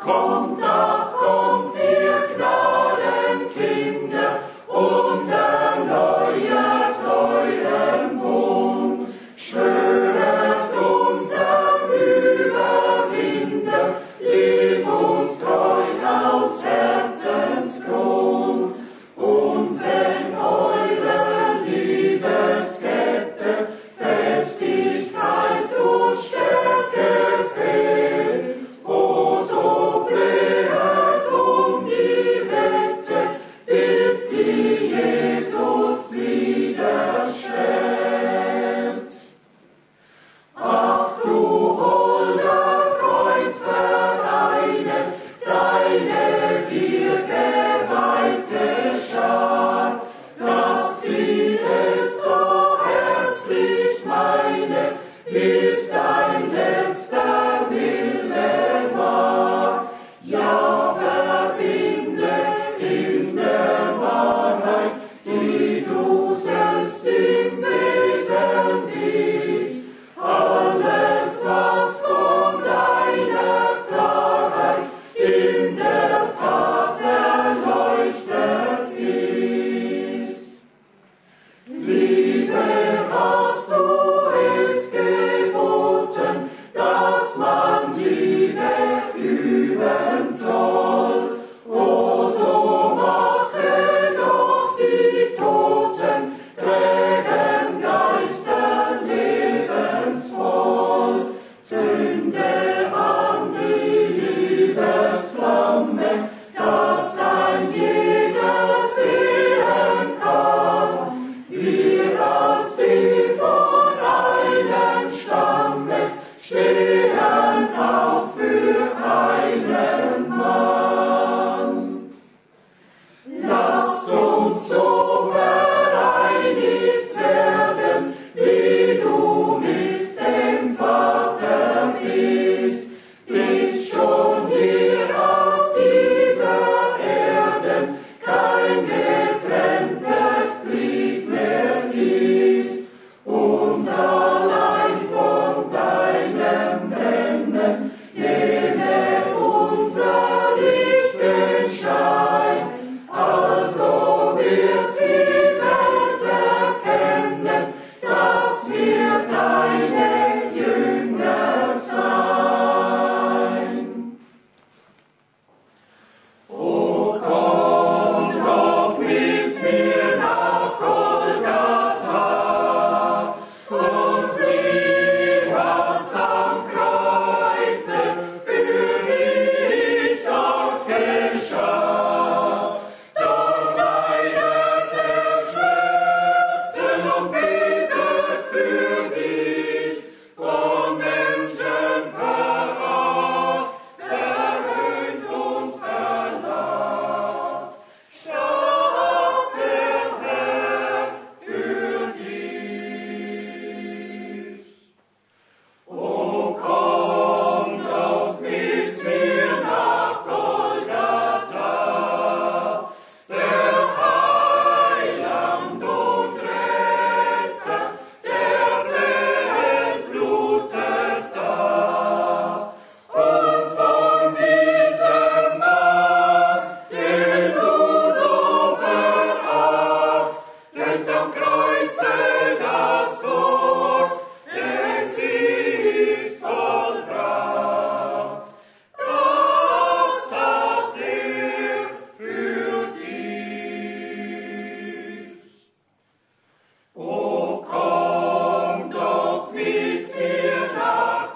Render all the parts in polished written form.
Kommt, ach kommt, ihr Gnadenkinder, und erneuert euren Bund. Schwöret unserm Überwinder, lieb uns treu aus Herzensgrund. Und wenn eure Liebeskette Festigkeit und Stärke fehlt, o so flehet um die Wette, bis sie Jesus widerstellt. Ach du holder Freund, vereine deine dir geweihte Schar, dass sie es so herzlich meine, bis dein letzter Wille war. Ja, verbinde in der Wahrheit, die du selbst im Wesen bist, alles, was von deiner Klarheit in der Tat erleuchtet ist. Liebe, hast du es geboten, dass man Liebe üben soll. O so mache doch die Toten, trägen Geister lebensvoll. Zünde an die Liebesflamme, dass ein jeder sehen kann. Wir als die von einem Stamme stehen auf für einen Mann. Lass uns so vereinigt werden, wie du mit dem Vater bist, bis schon hier auf dieser Erde kein getrenntes Glied mehr ist, und allein von deinem Brennen nehme unser Licht den Schein. Also wird die Welt erkennen, dass wir deine Jünger sein. O komm doch mit mir nach Golgatha und sieh, was am Kreuze für mich dort geschah. Dort leidet der Schmerzen und betet für dich, von Menschen veracht, verhöhnt und verlacht. Starb der Herr für dich. O komm doch mit mir nach Golgatha, der Heiland und Retter, der Welt blutet da. Und von diesem Mann, den du so veracht, tönt am Kreuze das Wort, es ist vollbracht. Das tat er für dich. O komm doch mit mir nach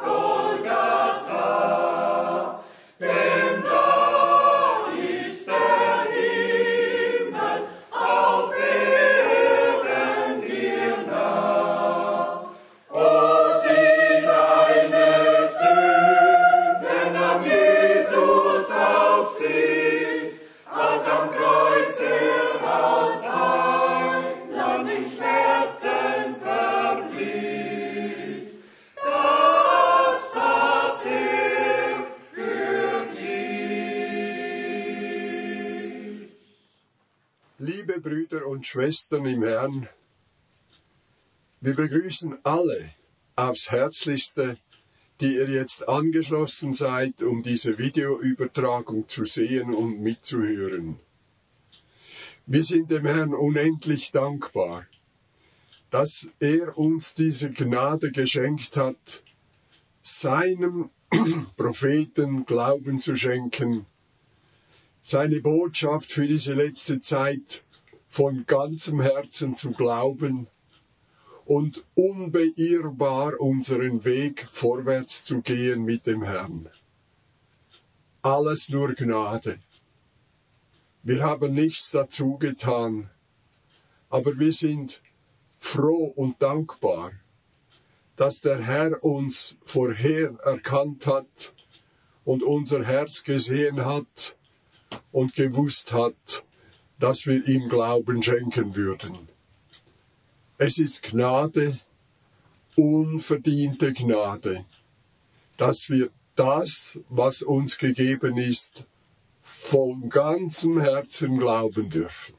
Golgatha, denn da ist der Himmel auf Erden dir nah. O sieh deine Sünden nahm Jesus auf sich, als am Kreuz als Heiland in Schmerzen verblieb. Das tat er für dich. Liebe Brüder und Schwestern im Herrn, wir begrüßen alle aufs Herzlichste die ihr jetzt angeschlossen seid, um diese Videoübertragung zu sehen und mitzuhören. Wir sind dem Herrn unendlich dankbar, dass er uns diese Gnade geschenkt hat, seinem Propheten Glauben zu schenken, seine Botschaft für diese letzte Zeit von ganzem Herzen zu glauben und unbeirrbar unseren Weg vorwärts zu gehen mit dem Herrn. Alles nur Gnade. Wir haben nichts dazu getan, aber wir sind froh und dankbar, dass der Herr uns vorher erkannt hat und unser Herz gesehen hat und gewusst hat, dass wir ihm Glauben schenken würden. Es ist Gnade, unverdiente Gnade, dass wir das, was uns gegeben ist, von ganzem Herzen glauben dürfen.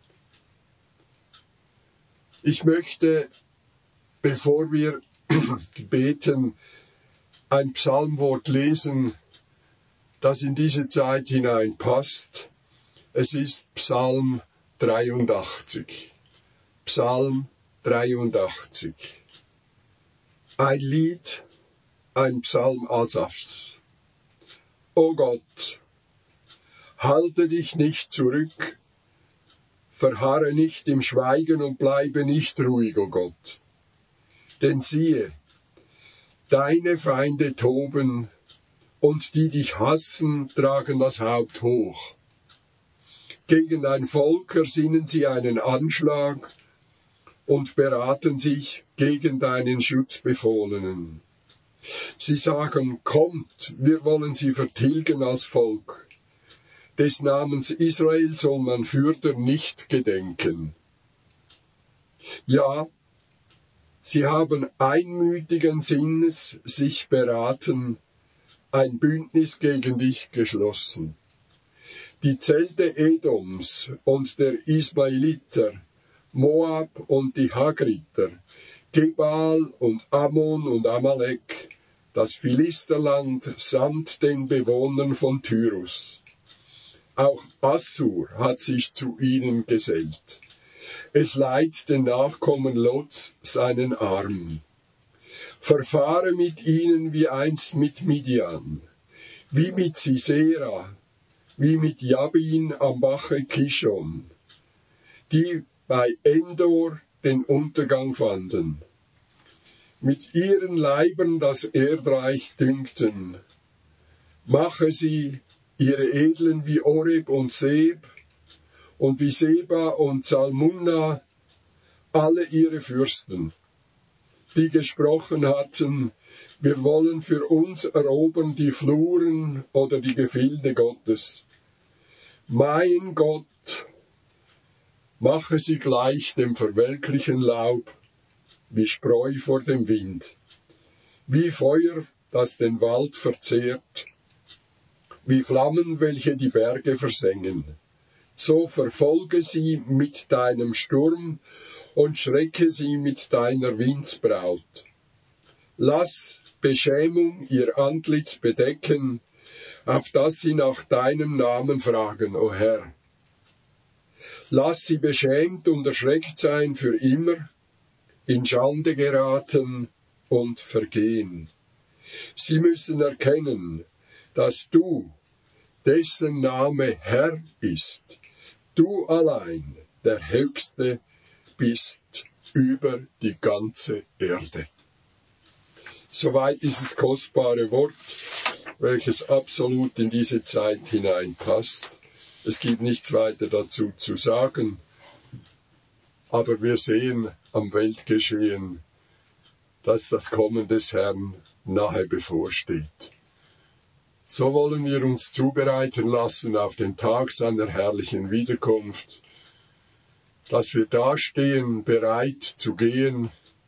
Ich möchte, bevor wir beten, ein Psalmwort lesen, das in diese Zeit hineinpasst. Es ist Psalm 83. Psalm 83. Ein Lied, ein Psalm Asafs. O Gott, halte dich nicht zurück, verharre nicht im Schweigen und bleibe nicht ruhig, o Gott. Denn siehe, deine Feinde toben, und die dich hassen, tragen das Haupt hoch. Gegen dein Volk ersinnen sie einen Anschlag und beraten sich gegen deinen Schutzbefohlenen. Sie sagen, kommt, wir wollen sie vertilgen als Volk. Des Namens Israel soll man fürder nicht gedenken. Ja, sie haben einmütigen Sinnes sich beraten, ein Bündnis gegen dich geschlossen. Die Zelte Edoms und der Ismaeliter, Moab und die Hagriter, Gebal und Ammon und Amalek, das Philisterland samt den Bewohnern von Tyrus. Auch Assur hat sich zu ihnen gesellt. Es leiht den Nachkommen Lots seinen Arm. Verfahre mit ihnen wie einst mit Midian, wie mit Sisera, wie mit Jabin am Bache Kishon, die bei Endor den Untergang fanden, mit ihren Leibern das Erdreich dünkten. Mache sie, ihre Edlen, wie Oreb und Seb, und wie Seba und Salmunna, alle ihre Fürsten, die gesprochen hatten, wir wollen für uns erobern die Fluren oder die Gefilde Gottes. Mein Gott, mache sie gleich dem verwelklichen Laub, wie Spreu vor dem Wind, wie Feuer, das den Wald verzehrt, wie Flammen, welche die Berge versengen. So verfolge sie mit deinem Sturm und schrecke sie mit deiner Windsbraut. Lass Beschämung ihr Antlitz bedecken, auf dass sie nach deinem Namen fragen, o Herr. Lass sie beschämt und erschreckt sein für immer, in Schande geraten und vergehen. Sie müssen erkennen, dass du, dessen Name Herr ist, du allein, der Höchste, bist über die ganze Erde. Soweit dieses kostbare Wort, welches absolut in diese Zeit hineinpasst. Es gibt nichts weiter dazu zu sagen, aber wir sehen am Weltgeschehen, dass das Kommen des Herrn nahe bevorsteht. So wollen wir uns zubereiten lassen auf den Tag seiner herrlichen Wiederkunft, dass wir dastehen, bereit zu gehen,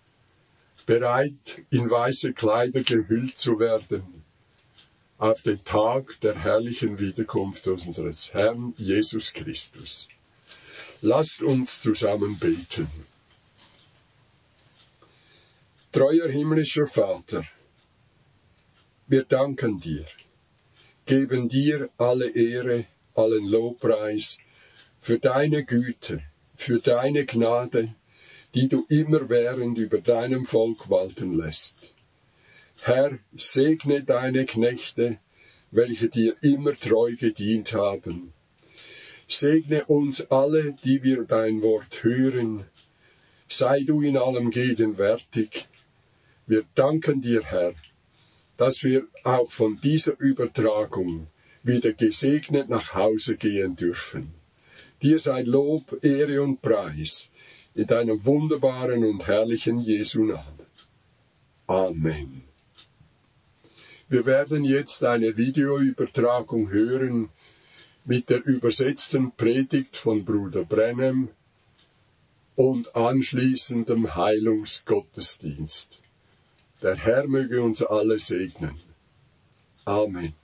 bereit in weiße Kleider gehüllt zu werden, auf den Tag der herrlichen Wiederkunft unseres Herrn Jesus Christus. Lasst uns zusammen beten. Treuer himmlischer Vater, Wir danken dir, geben dir alle Ehre, allen Lobpreis für deine Güte, für deine Gnade, die du immerwährend über deinem Volk walten lässt. Herr, segne deine Knechte, welche dir immer treu gedient haben. Segne uns alle, die wir dein Wort hören. Sei du in allem gegenwärtig. Wir danken dir, Herr, dass wir auch von dieser Übertragung wieder gesegnet nach Hause gehen dürfen. Dir sei Lob, Ehre und Preis in deinem wunderbaren und herrlichen Jesu Namen. Amen. Wir werden jetzt eine Videoübertragung hören mit der übersetzten Predigt von Bruder Branham und anschließendem Heilungsgottesdienst. Der Herr möge uns alle segnen. Amen.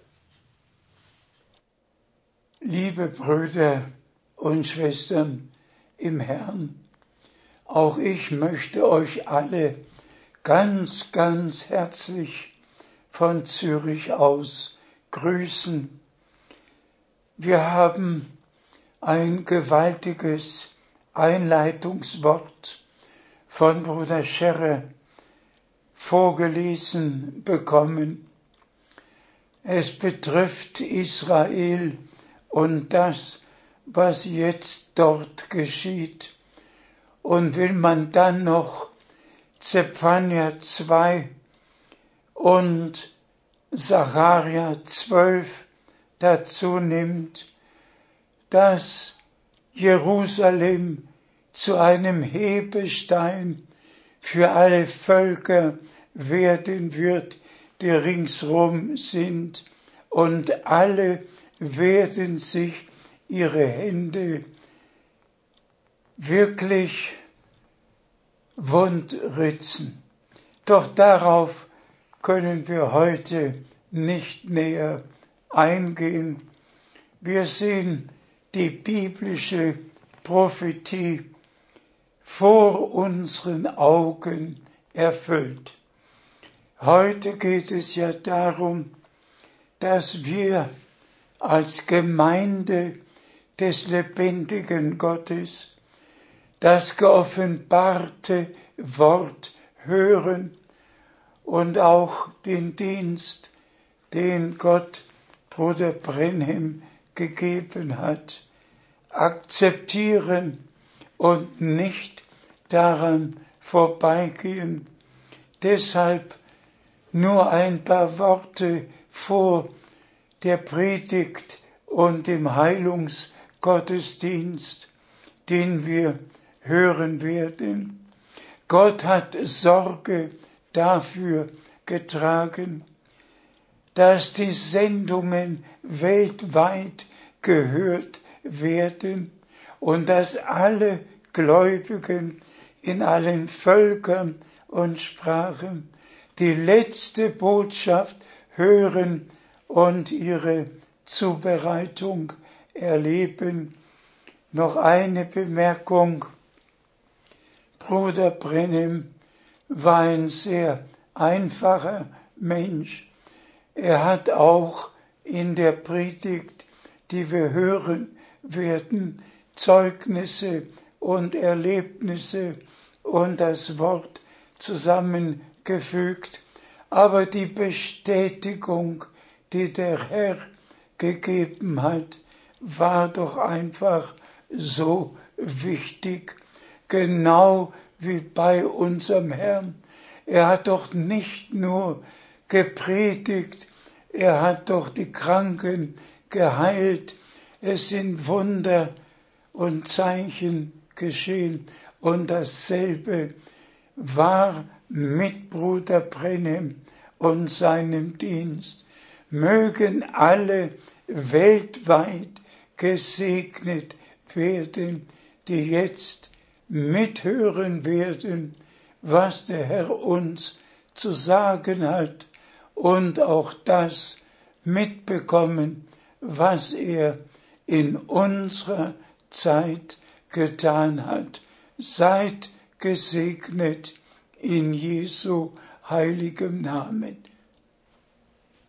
Liebe Brüder und Schwestern im Herrn, auch ich möchte euch alle ganz, ganz herzlich von Zürich aus grüßen. Wir haben ein gewaltiges Einleitungswort von Bruder Scherrer vorgelesen bekommen. Es betrifft Israel und das, was jetzt dort geschieht. Und will man dann noch Zephania 2 und Sacharja 12 dazu nimmt, dass Jerusalem zu einem Hebestein für alle Völker werden wird, die ringsrum sind, und alle werden sich ihre Hände wirklich wundritzen. Doch darauf können wir heute nicht näher eingehen. Wir sehen die biblische Prophetie vor unseren Augen erfüllt. Heute geht es ja darum, dass wir als Gemeinde des lebendigen Gottes das geoffenbarte Wort hören und auch den Dienst, den Gott Bruder Branham gegeben hat, akzeptieren und nicht daran vorbeigehen. Deshalb nur ein paar Worte vor der Predigt und dem Heilungsgottesdienst, den wir hören werden. Gott hat Sorge dafür getragen, dass die Sendungen weltweit gehört werden und dass alle Gläubigen in allen Völkern und Sprachen die letzte Botschaft hören und ihre Zubereitung erleben. Noch eine Bemerkung. Bruder Branham war ein sehr einfacher Mensch. Er hat auch in der Predigt, die wir hören werden, Zeugnisse und Erlebnisse und das Wort zusammengefügt. Aber die Bestätigung, die der Herr gegeben hat, war doch einfach so wichtig, genau wie bei unserem Herrn. Er hat doch nicht nur gepredigt, er hat doch die Kranken geheilt, es sind Wunder und Zeichen geschehen. Und dasselbe war mit Bruder Branham und seinem Dienst. Mögen alle weltweit gesegnet werden, die jetzt mithören werden, was der Herr uns zu sagen hat und auch das mitbekommen, was er in unserer Zeit getan hat. Seid gesegnet in Jesu heiligem Namen.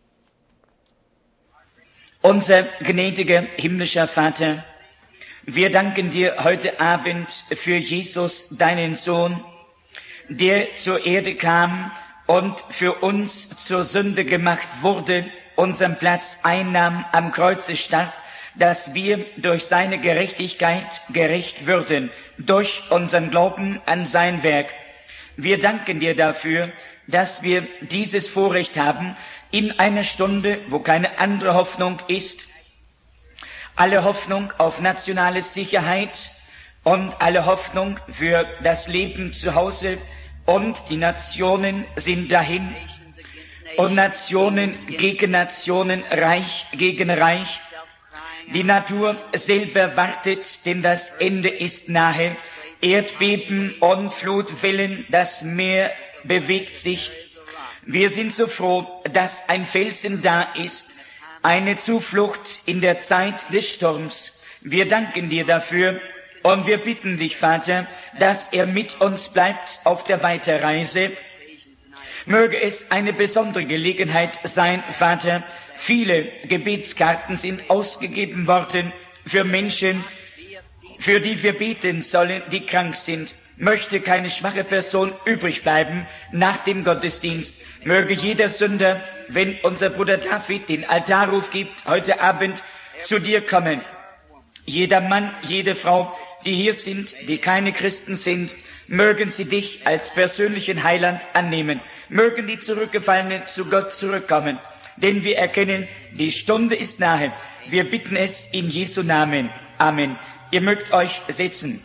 Unser gnädiger himmlischer Vater, wir danken dir heute Abend für Jesus, deinen Sohn, der zur Erde kam und für uns zur Sünde gemacht wurde, unseren Platz einnahm, am Kreuze starb, dass wir durch seine Gerechtigkeit gerecht würden, durch unseren Glauben an sein Werk. Wir danken dir dafür, dass wir dieses Vorrecht haben, in einer Stunde, wo keine andere Hoffnung ist, alle Hoffnung auf nationale Sicherheit und alle Hoffnung für das Leben zu Hause, und die Nationen sind dahin und Nationen gegen Nationen, Reich gegen Reich. Die Natur selber wartet, denn das Ende ist nahe. Erdbeben und Flutwellen, das Meer bewegt sich. Wir sind so froh, dass ein Felsen da ist, eine Zuflucht in der Zeit des Sturms. Wir danken dir dafür und wir bitten dich, Vater, dass er mit uns bleibt auf der Weiterreise. Möge es eine besondere Gelegenheit sein, Vater. Viele Gebetskarten sind ausgegeben worden für Menschen, für die wir beten sollen, die krank sind. Möchte keine schwache Person übrig bleiben nach dem Gottesdienst. Möge jeder Sünder, wenn unser Bruder David den Altarruf gibt, heute Abend zu dir kommen. Jeder Mann, jede Frau, die hier sind, die keine Christen sind, mögen sie dich als persönlichen Heiland annehmen. Mögen die Zurückgefallenen zu Gott zurückkommen. Denn wir erkennen, die Stunde ist nahe. Wir bitten es in Jesu Namen. Amen. Ihr mögt euch setzen.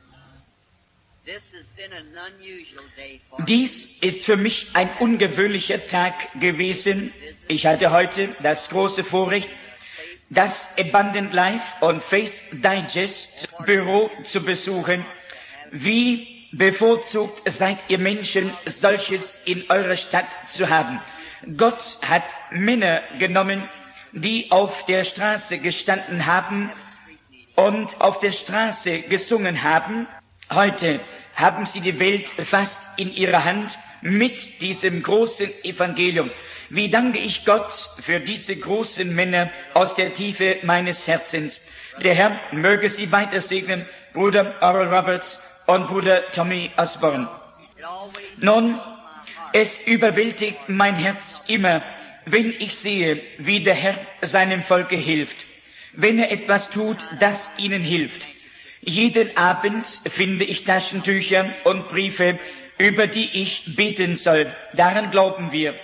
Dies ist für mich ein ungewöhnlicher Tag gewesen. Ich hatte heute das große Vorrecht, das Abundant Life und Faith Digest Büro zu besuchen. Wie bevorzugt seid ihr Menschen, solches in eurer Stadt zu haben. Gott hat Männer genommen, die auf der Straße gestanden haben und auf der Straße gesungen haben. Heute haben sie die Welt fast in ihrer Hand mit diesem großen Evangelium. Wie danke ich Gott für diese großen Männer aus der Tiefe meines Herzens. Der Herr möge sie weiter segnen, Bruder Oral Roberts und Bruder Tommy Osborne. Nun, es überwältigt mein Herz immer, wenn ich sehe, wie der Herr seinem Volke hilft, wenn er etwas tut, das ihnen hilft. Jeden Abend finde ich Taschentücher und Briefe, über die ich beten soll. Daran glauben wir.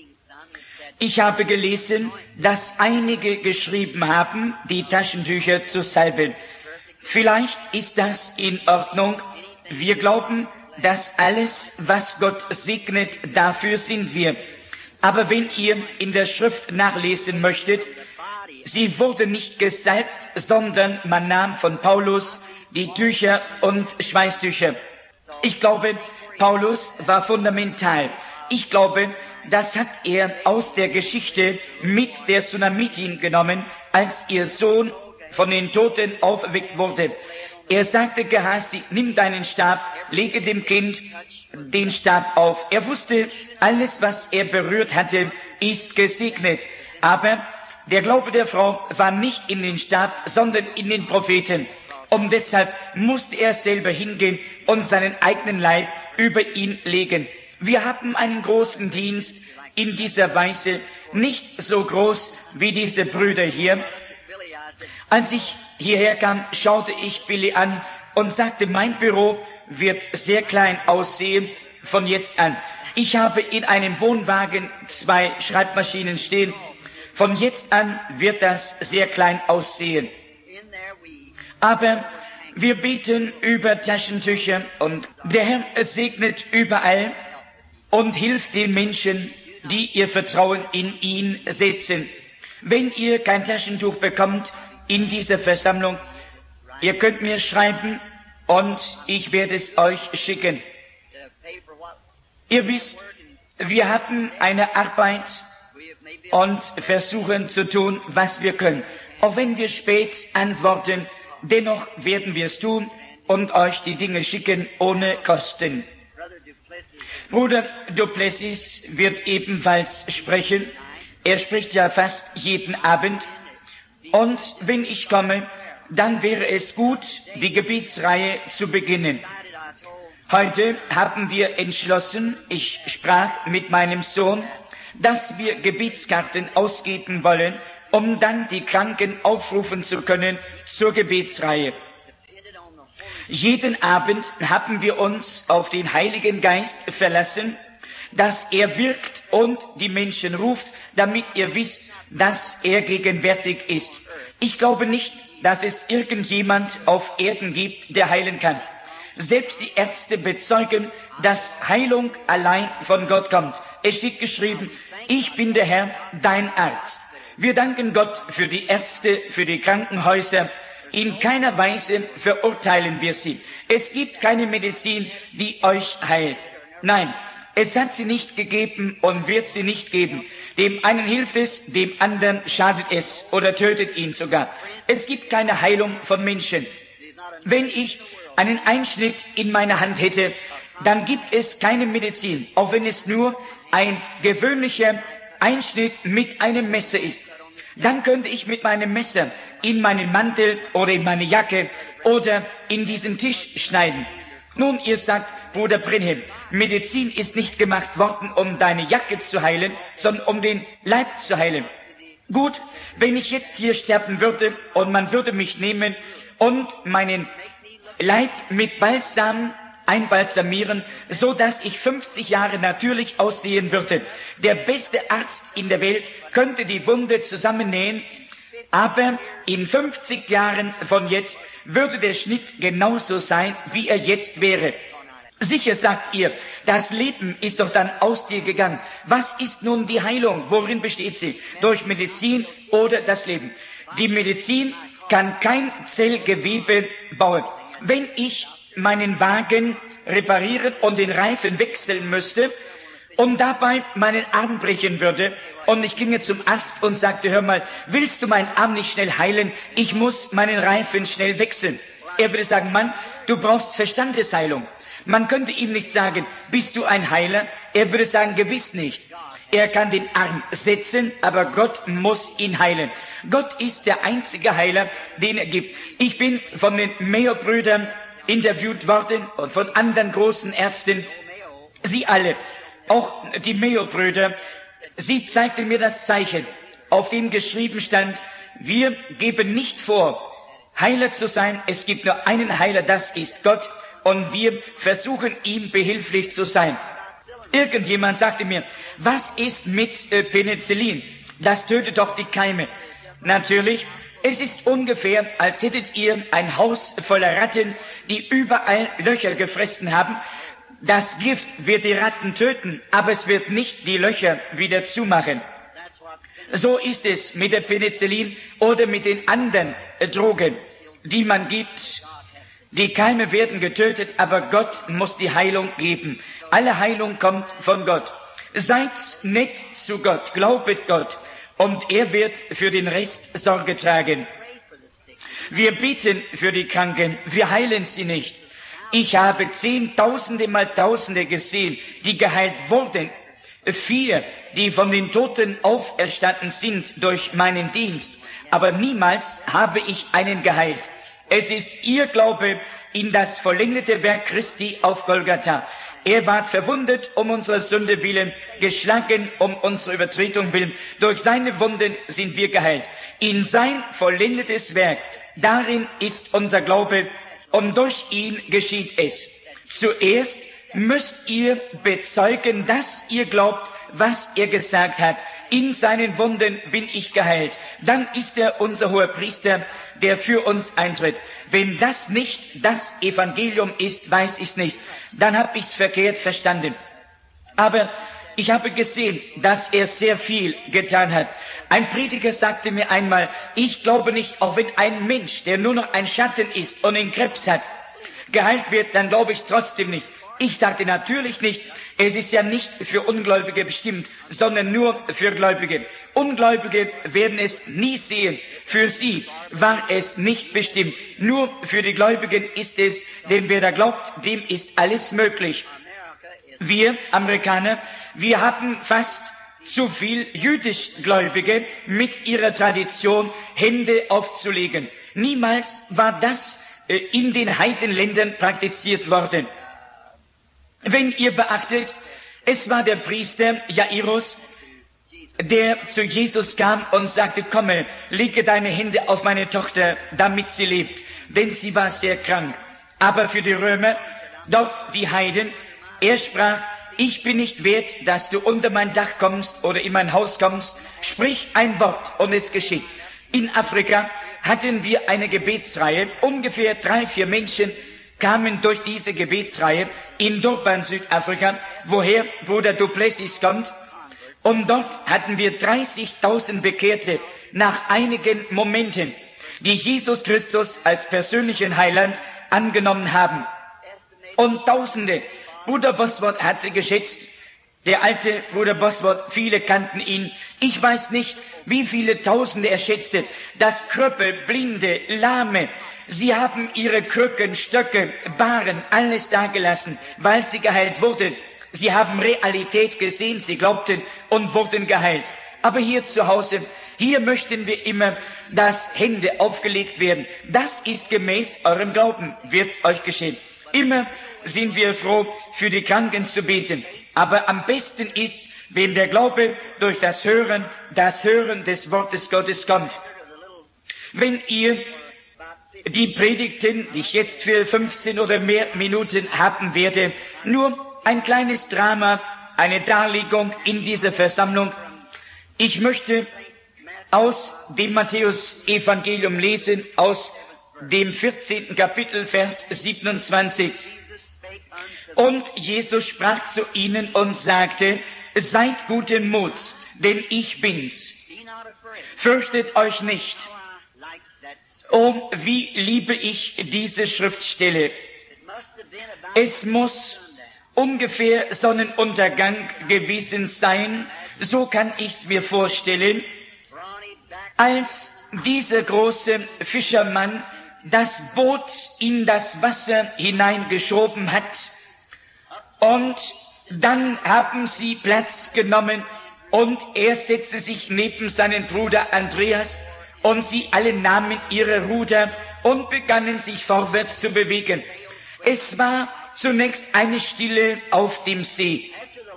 Ich habe gelesen, dass einige geschrieben haben, die Taschentücher zu salben. Vielleicht ist das in Ordnung. Wir glauben, dass alles, was Gott segnet, dafür sind wir. Aber wenn ihr in der Schrift nachlesen möchtet, sie wurde nicht gesalbt, sondern man nahm von Paulus die Tücher und Schweißtücher. Ich glaube, Paulus war fundamental. Ich glaube, das hat er aus der Geschichte mit der Sunamitin genommen, als ihr Sohn von den Toten auferweckt wurde. Er sagte Gehasi, nimm deinen Stab, lege dem Kind den Stab auf. Er wusste, alles, was er berührt hatte, ist gesegnet. Aber der Glaube der Frau war nicht in den Stab, sondern in den Propheten. Und deshalb musste er selber hingehen und seinen eigenen Leib über ihn legen. Wir haben einen großen Dienst in dieser Weise, nicht so groß wie diese Brüder hier. Als ich hierher kam, schaute ich Billy an und sagte, mein Büro wird sehr klein aussehen von jetzt an. Ich habe in einem Wohnwagen 2 Schreibmaschinen stehen. Von jetzt an wird das sehr klein aussehen. Aber wir beten über Taschentücher und der Herr segnet überall und hilft den Menschen, die ihr Vertrauen in ihn setzen. Wenn ihr kein Taschentuch bekommt in dieser Versammlung, ihr könnt mir schreiben und ich werde es euch schicken. Ihr wisst, wir haben eine Arbeit und versuchen zu tun, was wir können. Auch wenn wir spät antworten, dennoch werden wir es tun und euch die Dinge schicken ohne Kosten. Bruder Duplessis wird ebenfalls sprechen. Er spricht ja fast jeden Abend. Und wenn ich komme, dann wäre es gut, die Gebetsreihe zu beginnen. Heute haben wir entschlossen, ich sprach mit meinem Sohn, dass wir Gebetskarten ausgeben wollen, um dann die Kranken aufrufen zu können zur Gebetsreihe. Jeden Abend haben wir uns auf den Heiligen Geist verlassen, dass er wirkt und die Menschen ruft, damit ihr wisst, dass er gegenwärtig ist. Ich glaube nicht, dass es irgendjemand auf Erden gibt, der heilen kann. Selbst die Ärzte bezeugen, dass Heilung allein von Gott kommt. Es steht geschrieben, ich bin der Herr, dein Arzt. Wir danken Gott für die Ärzte, für die Krankenhäuser. In keiner Weise verurteilen wir sie. Es gibt keine Medizin, die euch heilt. Nein, es hat sie nicht gegeben und wird sie nicht geben. Dem einen hilft es, dem anderen schadet es oder tötet ihn sogar. Es gibt keine Heilung von Menschen. Wenn ich einen Einschnitt in meiner Hand hätte, dann gibt es keine Medizin, auch wenn es nur ein gewöhnlicher Einschnitt mit einem Messer ist. Dann könnte ich mit meinem Messer in meinen Mantel oder in meine Jacke oder in diesen Tisch schneiden. Nun, ihr sagt, Bruder Brenhem, Medizin ist nicht gemacht worden, um deine Jacke zu heilen, sondern um den Leib zu heilen. Gut, wenn ich jetzt hier sterben würde und man würde mich nehmen und meinen Leib mit Balsam einbalsamieren, so dass ich 50 Jahre natürlich aussehen würde. Der beste Arzt in der Welt könnte die Wunde zusammennähen, aber in 50 Jahren von jetzt würde der Schnitt genauso sein, wie er jetzt wäre. Sicher, sagt ihr, das Leben ist doch dann aus dir gegangen. Was ist nun die Heilung? Worin besteht sie? Durch Medizin oder das Leben? Die Medizin kann kein Zellgewebe bauen. Wenn ich meinen Wagen reparieren und den Reifen wechseln müsste und dabei meinen Arm brechen würde und ich ginge zum Arzt und sagte, hör mal, willst du meinen Arm nicht schnell heilen? Ich muss meinen Reifen schnell wechseln. Er würde sagen, Mann, du brauchst Verstandesheilung. Man könnte ihm nicht sagen, bist du ein Heiler? Er würde sagen, gewiss nicht. Er kann den Arm setzen, aber Gott muss ihn heilen. Gott ist der einzige Heiler, den er gibt. Ich bin von den Mayo-Brüdern interviewt worden und von anderen großen Ärzten. Sie alle, auch die Mayo-Brüder, sie zeigten mir das Zeichen, auf dem geschrieben stand, wir geben nicht vor, Heiler zu sein. Es gibt nur einen Heiler, das ist Gott. Und wir versuchen, ihm behilflich zu sein. Irgendjemand sagte mir, was ist mit Penicillin? Das tötet doch die Keime. Natürlich, es ist ungefähr, als hättet ihr ein Haus voller Ratten, die überall Löcher gefressen haben. Das Gift wird die Ratten töten, aber es wird nicht die Löcher wieder zumachen. So ist es mit der Penicillin oder mit den anderen Drogen, die man gibt. Die Keime werden getötet, aber Gott muss die Heilung geben. Alle Heilung kommt von Gott. Seid nett zu Gott, glaubet Gott, und er wird für den Rest Sorge tragen. Wir beten für die Kranken, wir heilen sie nicht. Ich habe Zehntausende mal Tausende gesehen, die geheilt wurden. 4, die von den Toten auferstanden sind durch meinen Dienst. Aber niemals habe ich einen geheilt. Es ist ihr Glaube in das vollendete Werk Christi auf Golgatha. Er ward verwundet um unsere Sünde willen, geschlagen um unsere Übertretung willen. Durch seine Wunden sind wir geheilt. In sein vollendetes Werk, darin ist unser Glaube und durch ihn geschieht es. Zuerst müsst ihr bezeugen, dass ihr glaubt, was er gesagt hat. In seinen Wunden bin ich geheilt. Dann ist er unser hoher Priester, der für uns eintritt. Wenn das nicht das Evangelium ist, weiß ich es nicht. Dann habe ich es verkehrt verstanden. Aber ich habe gesehen, dass er sehr viel getan hat. Ein Prediger sagte mir einmal, ich glaube nicht, auch wenn ein Mensch, der nur noch ein Schatten ist und einen Krebs hat, geheilt wird, dann glaube ich es trotzdem nicht. Ich sagte natürlich nicht, es ist ja nicht für Ungläubige bestimmt, sondern nur für Gläubige. Ungläubige werden es nie sehen. Für sie war es nicht bestimmt. Nur für die Gläubigen ist es, denn wer da glaubt, dem ist alles möglich. Wir Amerikaner, wir haben fast zu viel Jüdischgläubige mit ihrer Tradition, Hände aufzulegen. Niemals war das in den Heidenländern praktiziert worden. Wenn ihr beachtet, es war der Priester Jairus, der zu Jesus kam und sagte, komme, lege deine Hände auf meine Tochter, damit sie lebt, denn sie war sehr krank. Aber für die Römer, dort die Heiden, er sprach, ich bin nicht wert, dass du unter mein Dach kommst oder in mein Haus kommst, sprich ein Wort und es geschieht. In Afrika hatten wir eine Gebetsreihe, ungefähr 3-4 Menschen kamen durch diese Gebetsreihe in Durban, Südafrika, woher Bruder Du Plessis kommt. Und dort hatten wir 30.000 Bekehrte nach einigen Momenten, die Jesus Christus als persönlichen Heiland angenommen haben. Und Tausende, Bruder Bosworth hat sie geschätzt, der alte Bruder Bosworth, viele kannten ihn. Ich weiß nicht, wie viele Tausende er schätzte, dass Krüppel, Blinde, Lahme, sie haben ihre Krücken, Stöcke, Bahren, alles dagelassen, weil sie geheilt wurden. Sie haben Realität gesehen, sie glaubten und wurden geheilt. Aber hier zu Hause, hier möchten wir immer, dass Hände aufgelegt werden. Das ist gemäß eurem Glauben, wird's euch geschehen. Immer sind wir froh, für die Kranken zu beten. Aber am besten ist, wenn der Glaube durch das Hören des Wortes Gottes kommt. Wenn ihr die Predigten, die ich jetzt für 15 oder mehr Minuten haben werde, nur ein kleines Drama, eine Darlegung in dieser Versammlung. Ich möchte aus dem Matthäus-Evangelium lesen, aus dem 14. Kapitel, Vers 27. Und Jesus sprach zu ihnen und sagte, seid guten Muts, denn ich bin's. Fürchtet euch nicht. Oh, wie liebe ich diese Schriftstelle. Es muss ungefähr Sonnenuntergang gewesen sein, so kann ich's mir vorstellen, als dieser große Fischermann das Boot in das Wasser hineingeschoben hat. Und dann haben sie Platz genommen und er setzte sich neben seinen Bruder Andreas und sie alle nahmen ihre Ruder und begannen sich vorwärts zu bewegen. Es war zunächst eine Stille auf dem See.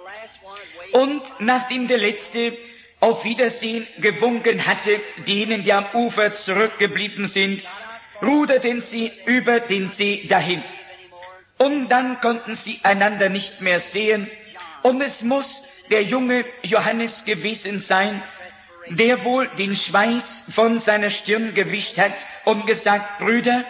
Und nachdem der Letzte auf Wiedersehen gewunken hatte, denen, die am Ufer zurückgeblieben sind, ruderten sie über den See dahin. Und dann konnten sie einander nicht mehr sehen. Und es muss der junge Johannes gewesen sein, der wohl den Schweiß von seiner Stirn gewischt hat und gesagt, Brüder,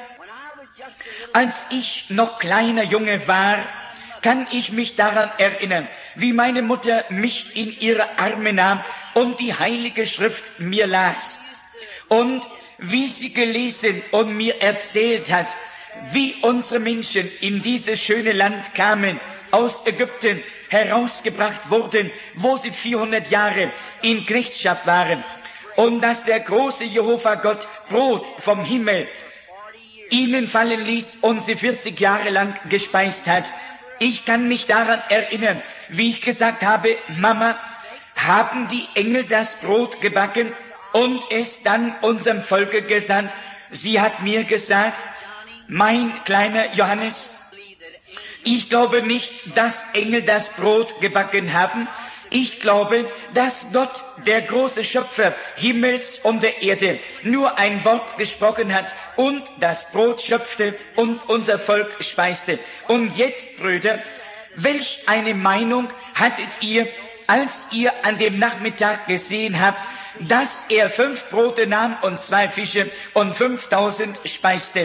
als ich noch kleiner Junge war, kann ich mich daran erinnern, wie meine Mutter mich in ihre Arme nahm und die Heilige Schrift mir las. Und wie sie gelesen und mir erzählt hat, wie unsere Menschen in dieses schöne Land kamen, aus Ägypten herausgebracht wurden, wo sie 400 Jahre in Knechtschaft waren. Und dass der große Jehova Gott Brot vom Himmel ihnen fallen ließ und sie 40 Jahre lang gespeist hat. Ich kann mich daran erinnern, wie ich gesagt habe, Mama, haben die Engel das Brot gebacken und es dann unserem Volke gesandt. Sie hat mir gesagt, mein kleiner Johannes, ich glaube nicht, dass Engel das Brot gebacken haben. Ich glaube, dass Gott, der große Schöpfer Himmels und der Erde, nur ein Wort gesprochen hat und das Brot schöpfte und unser Volk speiste. Und jetzt, Brüder, welch eine Meinung hattet ihr, als ihr an dem Nachmittag gesehen habt, dass er 5 Brote nahm und 2 Fische und 5.000 speiste?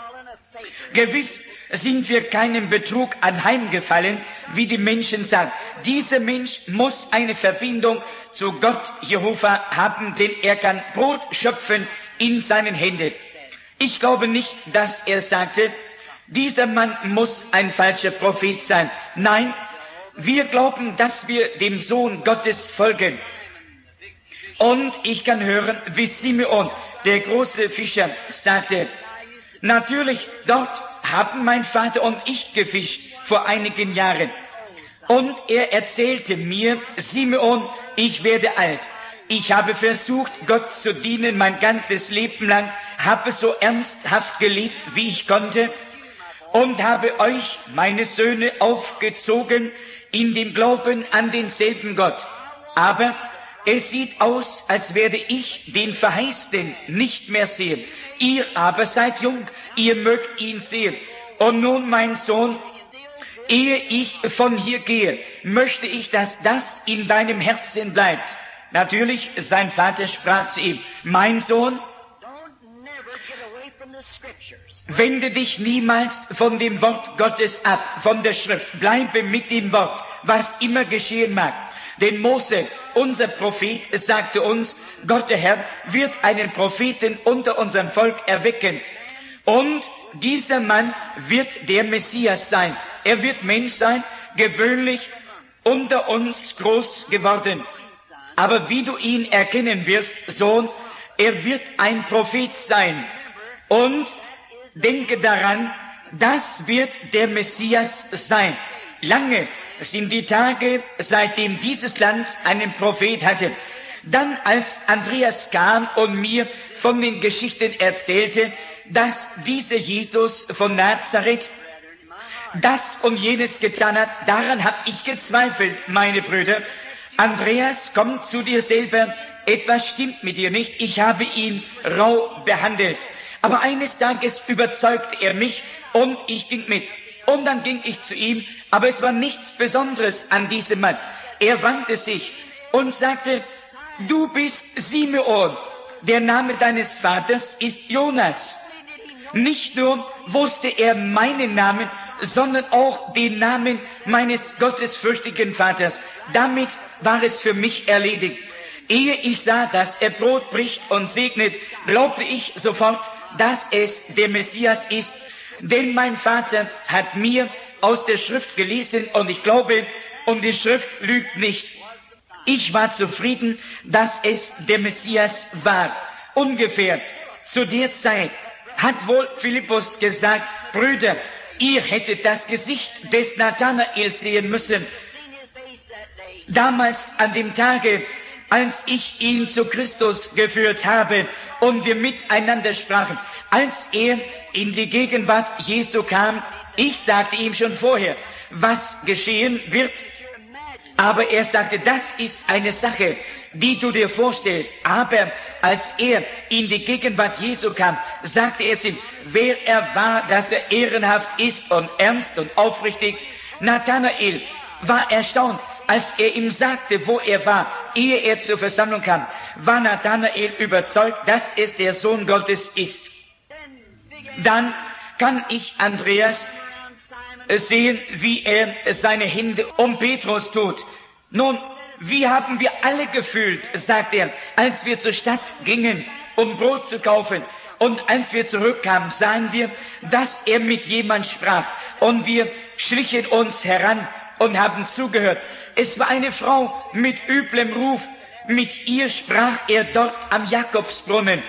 Gewiss sind wir keinem Betrug anheimgefallen, wie die Menschen sagen. Dieser Mensch muss eine Verbindung zu Gott Jehova haben, denn er kann Brot schöpfen in seinen Händen. Ich glaube nicht, dass er sagte, dieser Mann muss ein falscher Prophet sein. Nein, wir glauben, dass wir dem Sohn Gottes folgen. Und ich kann hören, wie Simeon, der große Fischer, sagte, natürlich, dort haben mein Vater und ich gefischt vor einigen Jahren. Und er erzählte mir, Simeon, ich werde alt. Ich habe versucht, Gott zu dienen mein ganzes Leben lang, habe so ernsthaft geliebt, wie ich konnte und habe euch, meine Söhne, aufgezogen in dem Glauben an denselben Gott. Aber es sieht aus, als werde ich den Verheißten nicht mehr sehen. Ihr aber seid jung, ihr mögt ihn sehen. Und nun, mein Sohn, ehe ich von hier gehe, möchte ich, dass das in deinem Herzen bleibt. Natürlich, sein Vater sprach zu ihm, mein Sohn, wende dich niemals von dem Wort Gottes ab, von der Schrift. Bleibe mit dem Wort, was immer geschehen mag. Denn Mose, unser Prophet, sagte uns, Gott der Herr wird einen Propheten unter unserem Volk erwecken. Und dieser Mann wird der Messias sein. Er wird Mensch sein, gewöhnlich unter uns groß geworden. Aber wie du ihn erkennen wirst, Sohn, er wird ein Prophet sein. Und denke daran, das wird der Messias sein. Lange sind die Tage, seitdem dieses Land einen Prophet hatte. Dann, als Andreas kam und mir von den Geschichten erzählte, dass dieser Jesus von Nazareth das und jenes getan hat, daran habe ich gezweifelt, meine Brüder. Andreas, komm zu dir selber, etwas stimmt mit dir nicht, ich habe ihn rau behandelt. Aber eines Tages überzeugte er mich und ich ging mit. Und dann ging ich zu ihm, aber es war nichts Besonderes an diesem Mann. Er wandte sich und sagte, du bist Simeon, der Name deines Vaters ist Jonas. Nicht nur wusste er meinen Namen, sondern auch den Namen meines gottesfürchtigen Vaters. Damit war es für mich erledigt. Ehe ich sah, dass er Brot bricht und segnet, glaubte ich sofort, dass es der Messias ist. Denn mein Vater hat mir aus der Schrift gelesen und ich glaube, und die Schrift lügt nicht. Ich war zufrieden, dass es der Messias war. Ungefähr zu der Zeit hat wohl Philippus gesagt, Brüder, ihr hättet das Gesicht des Nathanael sehen müssen. Damals an dem Tage, als ich ihn zu Christus geführt habe und wir miteinander sprachen, als er in die Gegenwart Jesu kam, ich sagte ihm schon vorher, was geschehen wird, aber er sagte, das ist eine Sache, die du dir vorstellst. Aber als er in die Gegenwart Jesu kam, sagte er zu ihm, wer er war, dass er ehrenhaft ist und ernst und aufrichtig. Nathanael war erstaunt, als er ihm sagte, wo er war, ehe er zur Versammlung kam, war Nathanael überzeugt, dass es der Sohn Gottes ist. Dann kann ich Andreas sehen, wie er seine Hände um Petrus tut. Nun, wie haben wir alle gefühlt, sagt er, als wir zur Stadt gingen, um Brot zu kaufen. Und als wir zurückkamen, sahen wir, dass er mit jemand sprach. Und wir schlichen uns heran und haben zugehört. Es war eine Frau mit üblem Ruf. Mit ihr sprach er dort am Jakobsbrunnen.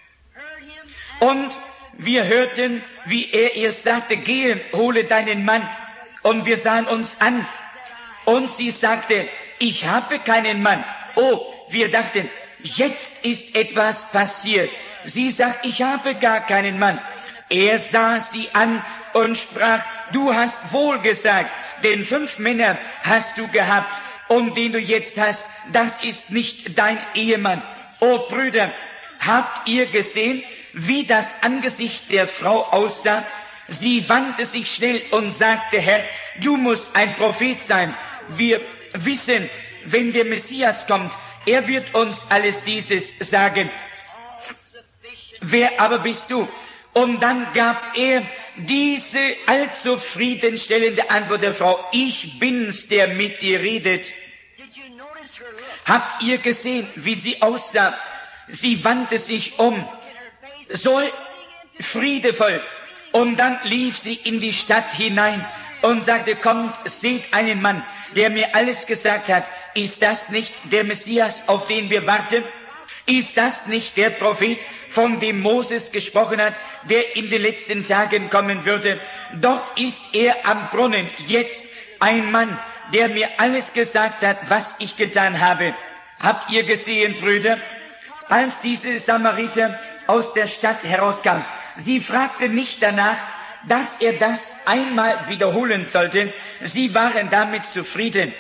Und wir hörten, wie er ihr sagte, gehe, hole deinen Mann. Und wir sahen uns an. Und sie sagte, ich habe keinen Mann. Oh, wir dachten, jetzt ist etwas passiert. Sie sagt, ich habe gar keinen Mann. Er sah sie an und sprach, du hast wohl gesagt, denn 5 Männer hast du gehabt. Und den du jetzt hast, das ist nicht dein Ehemann. Oh Brüder, habt ihr gesehen, wie das Angesicht der Frau aussah? Sie wandte sich schnell und sagte, Herr, du musst ein Prophet sein. Wir wissen, wenn der Messias kommt, er wird uns alles dieses sagen. Wer aber bist du? Und dann gab er diese allzufriedenstellende Antwort der Frau, ich bin's, der mit dir redet. Habt ihr gesehen, wie sie aussah? Sie wandte sich um, so friedevoll. Und dann lief sie in die Stadt hinein und sagte, kommt, seht einen Mann, der mir alles gesagt hat. Ist das nicht der Messias, auf den wir warten? Ist das nicht der Prophet, von dem Moses gesprochen hat, der in den letzten Tagen kommen würde? Dort ist er am Brunnen, jetzt ein Mann, der mir alles gesagt hat, was ich getan habe. Habt ihr gesehen, Brüder, als diese Samariter aus der Stadt herauskamen? Sie fragten nicht danach, dass er das einmal wiederholen sollte. Sie waren damit zufrieden.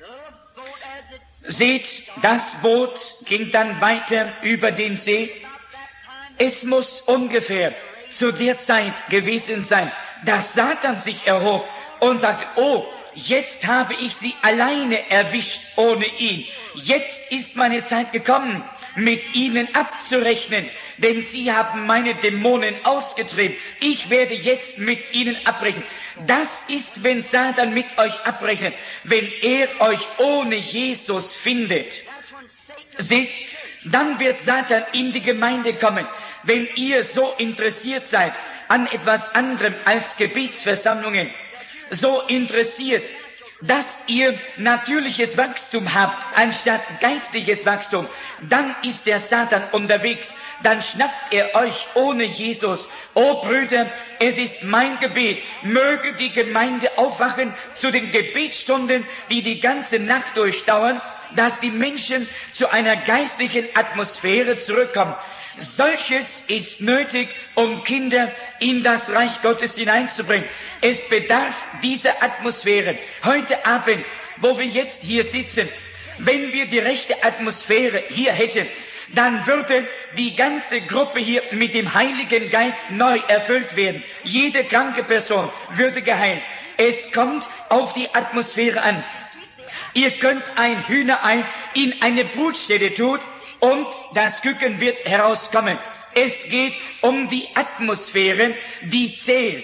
Seht, das Boot ging dann weiter über den See. Es muss ungefähr zu der Zeit gewesen sein, dass Satan sich erhob und sagt, oh, jetzt habe ich sie alleine erwischt ohne ihn. Jetzt ist meine Zeit gekommen, mit ihnen abzurechnen, denn sie haben meine Dämonen ausgetrieben. Ich werde jetzt mit ihnen abrechnen. Das ist, wenn Satan mit euch abrechnet, wenn er euch ohne Jesus findet. Seht, dann wird Satan in die Gemeinde kommen. Wenn ihr so interessiert seid an etwas anderem als Gebetsversammlungen, so interessiert, dass ihr natürliches Wachstum habt, anstatt geistliches Wachstum, dann ist der Satan unterwegs, dann schnappt er euch ohne Jesus. Oh Brüder, es ist mein Gebet, möge die Gemeinde aufwachen zu den Gebetsstunden, die die ganze Nacht durchdauern, dass die Menschen zu einer geistlichen Atmosphäre zurückkommen. Solches ist nötig, um Kinder in das Reich Gottes hineinzubringen. Es bedarf dieser Atmosphäre. Heute Abend, wo wir jetzt hier sitzen, wenn wir die rechte Atmosphäre hier hätten, dann würde die ganze Gruppe hier mit dem Heiligen Geist neu erfüllt werden. Jede kranke Person würde geheilt. Es kommt auf die Atmosphäre an. Ihr könnt ein Hühnerei in eine Brutstätte tun, und das Küken wird herauskommen. Es geht um die Atmosphäre, die zählt.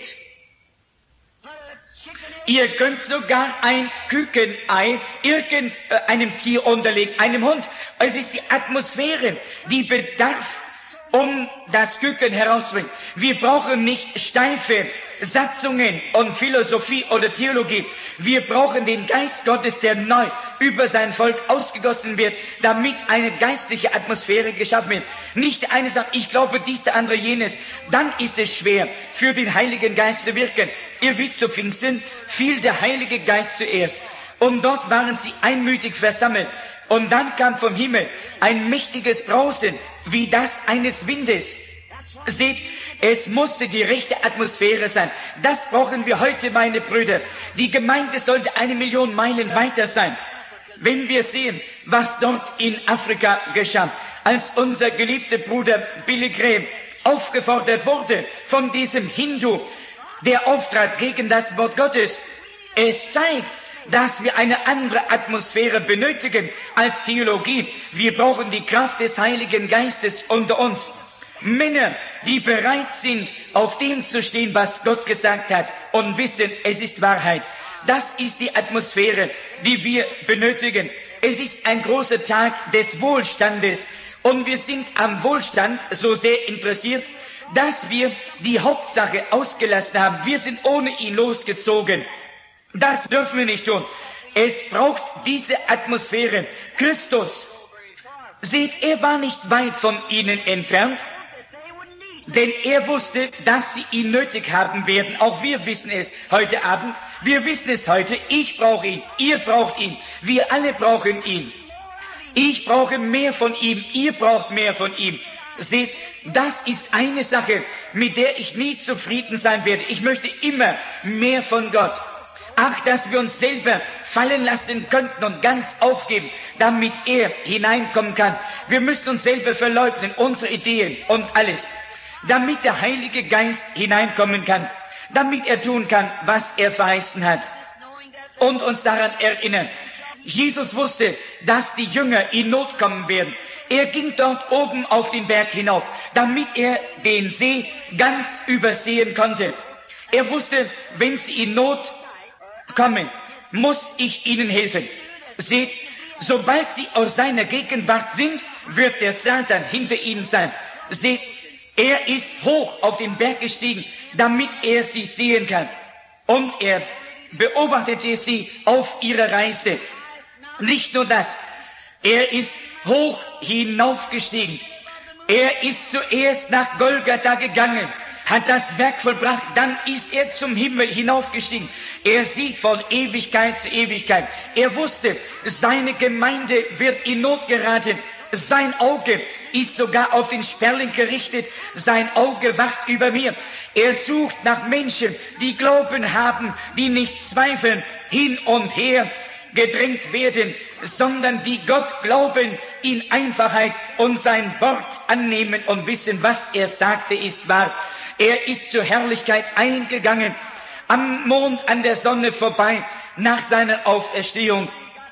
Ihr könnt sogar ein Kükenei irgendeinem Tier unterlegen, einem Hund. Es ist die Atmosphäre, die bedarf, um das Küken herauszubringen. Wir brauchen nicht steife Satzungen und Philosophie oder Theologie. Wir brauchen den Geist Gottes, der neu über sein Volk ausgegossen wird, damit eine geistliche Atmosphäre geschaffen wird. Nicht eine sagt, ich glaube dies, der andere jenes. Dann ist es schwer, für den Heiligen Geist zu wirken. Ihr wisst, zu Pfingsten fiel der Heilige Geist zuerst. Und dort waren sie einmütig versammelt. Und dann kam vom Himmel ein mächtiges Brausen, wie das eines Windes. Seht, es musste die rechte Atmosphäre sein. Das brauchen wir heute, meine Brüder. Die Gemeinde sollte 1 Million Meilen weiter sein. Wenn wir sehen, was dort in Afrika geschah, als unser geliebter Bruder Billy Graham aufgefordert wurde von diesem Hindu, der auftrat gegen das Wort Gottes. Es zeigt, dass wir eine andere Atmosphäre benötigen als Theologie. Wir brauchen die Kraft des Heiligen Geistes unter uns. Männer, die bereit sind, auf dem zu stehen, was Gott gesagt hat und wissen, es ist Wahrheit. Das ist die Atmosphäre, die wir benötigen. Es ist ein großer Tag des Wohlstandes und wir sind am Wohlstand so sehr interessiert, dass wir die Hauptsache ausgelassen haben. Wir sind ohne ihn losgezogen. Das dürfen wir nicht tun. Es braucht diese Atmosphäre. Christus, seht, er war nicht weit von ihnen entfernt, denn er wusste, dass sie ihn nötig haben werden. Auch wir wissen es heute Abend. Wir wissen es heute. Ich brauche ihn. Ihr braucht ihn. Wir alle brauchen ihn. Ich brauche mehr von ihm. Ihr braucht mehr von ihm. Seht, das ist eine Sache, mit der ich nie zufrieden sein werde. Ich möchte immer mehr von Gott. Ach, dass wir uns selber fallen lassen könnten und ganz aufgeben, damit er hineinkommen kann. Wir müssen uns selber verleugnen, unsere Ideen und alles, damit der Heilige Geist hineinkommen kann, damit er tun kann, was er verheißen hat und uns daran erinnern. Jesus wusste, dass die Jünger in Not kommen werden. Er ging dort oben auf den Berg hinauf, damit er den See ganz übersehen konnte. Er wusste, wenn sie in Not kommen, muss ich ihnen helfen. Seht, sobald sie aus seiner Gegenwart sind, wird der Satan hinter ihnen sein. Seht, er ist hoch auf den Berg gestiegen, damit er sie sehen kann. Und er beobachtete sie auf ihrer Reise. Nicht nur das, er ist hoch hinaufgestiegen. Er ist zuerst nach Golgatha gegangen, hat das Werk vollbracht, dann ist er zum Himmel hinaufgestiegen. Er sieht von Ewigkeit zu Ewigkeit. Er wusste, seine Gemeinde wird in Not geraten. Sein Auge ist sogar auf den Sperling gerichtet. Sein Auge wacht über mir. Er sucht nach Menschen, die Glauben haben, die nicht zweifeln, hin und her gedrängt werden, sondern die Gott glauben in Einfachheit und sein Wort annehmen und wissen, was er sagte, ist wahr. Er ist zur Herrlichkeit eingegangen, am Mond, an der Sonne vorbei, nach seiner Auferstehung.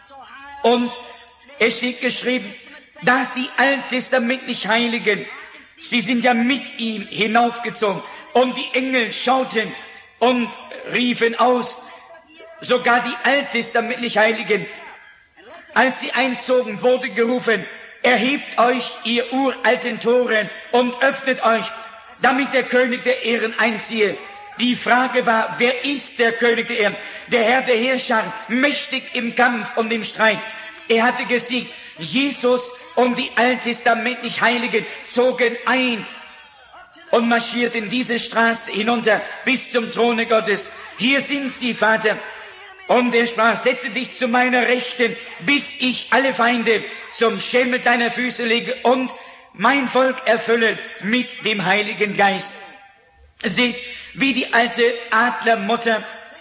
Und es steht geschrieben, dass die alttestamentlich Heiligen, sie sind ja mit ihm hinaufgezogen, und die Engel schauten und riefen aus, sogar die alttestamentlich Heiligen, als sie einzogen, wurde gerufen, erhebt euch, ihr uralten Toren, und öffnet euch, damit der König der Ehren einziehe. Die Frage war, wer ist der König der Ehren? Der Herr der Herrscher, mächtig im Kampf und im Streit. Er hatte gesiegt. Jesus und die alttestamentlich Heiligen zogen ein und marschierten diese Straße hinunter bis zum Throne Gottes. Hier sind sie, Vater. Und er sprach, setze dich zu meiner Rechten, bis ich alle Feinde zum Schemel deiner Füße lege und mein Volk erfülle mit dem Heiligen Geist. Seht, wie die alte Adlermutter,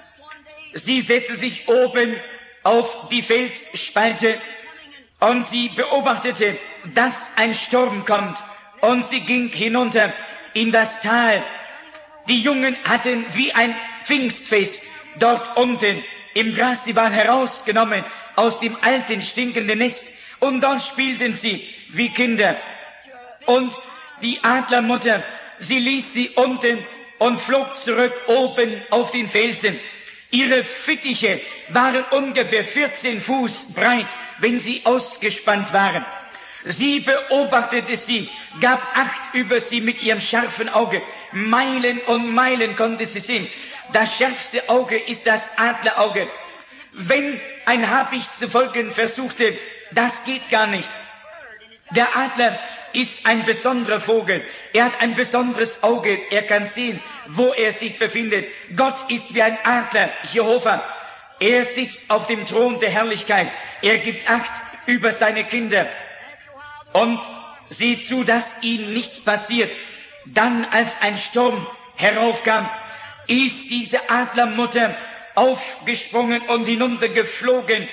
sie setzte sich oben auf die Felsspalte und sie beobachtete, dass ein Sturm kommt, und sie ging hinunter in das Tal. Die Jungen hatten wie ein Pfingstfest dort unten im Gras, sie waren herausgenommen aus dem alten, stinkenden Nest, und dort spielten sie wie Kinder. Und die Adlermutter, sie ließ sie unten und flog zurück oben auf den Felsen. Ihre Fittiche waren ungefähr 14 Fuß breit, wenn sie ausgespannt waren. Sie beobachtete sie, gab Acht über sie mit ihrem scharfen Auge. Meilen und Meilen konnte sie sehen. Das schärfste Auge ist das Adlerauge. Wenn ein Habicht zu folgen versuchte, das geht gar nicht. Der Adler ist ein besonderer Vogel. Er hat ein besonderes Auge. Er kann sehen, wo er sich befindet. Gott ist wie ein Adler, Jehova. Er sitzt auf dem Thron der Herrlichkeit. Er gibt Acht über seine Kinder und sieht zu, dass ihnen nichts passiert. Dann, als ein Sturm heraufkam, ist diese Adlermutter aufgesprungen und hinuntergeflogen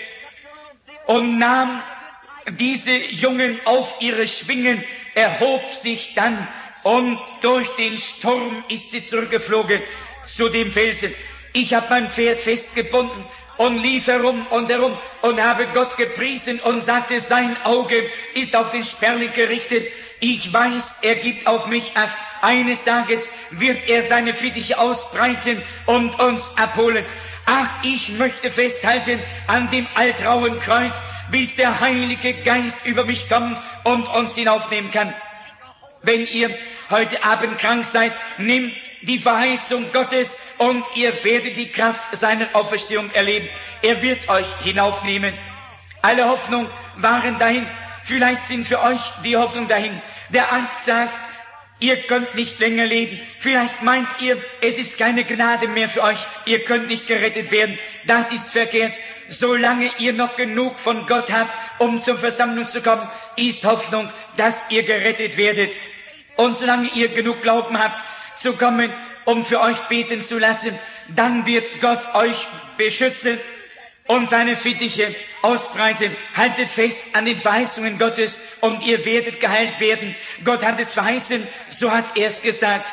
und nahm diese Jungen auf ihre Schwingen, erhob sich dann, und durch den Sturm ist sie zurückgeflogen zu dem Felsen. Ich habe mein Pferd festgebunden und lief herum und habe Gott gepriesen und sagte, sein Auge ist auf den Sperling gerichtet. Ich weiß, er gibt auf mich Acht. Eines Tages wird er seine Fittiche ausbreiten und uns abholen. Ach, ich möchte festhalten an dem altrauen Kreuz, bis der Heilige Geist über mich kommt und uns hinaufnehmen kann. Wenn ihr heute Abend krank seid, nehmt die Verheißung Gottes und ihr werdet die Kraft seiner Auferstehung erleben. Er wird euch hinaufnehmen. Alle Hoffnung waren dahin. Vielleicht sind für euch die Hoffnung dahin. Der Arzt sagt, ihr könnt nicht länger leben. Vielleicht meint ihr, es ist keine Gnade mehr für euch. Ihr könnt nicht gerettet werden. Das ist verkehrt. Solange ihr noch genug von Gott habt, um zur Versammlung zu kommen, ist Hoffnung, dass ihr gerettet werdet. Und solange ihr genug Glauben habt, zu kommen, um für euch beten zu lassen, dann wird Gott euch beschützen und seine Fittiche ausbreiten. Haltet fest an den Verheißungen Gottes und ihr werdet geheilt werden. Gott hat es verheißen, so hat er es gesagt.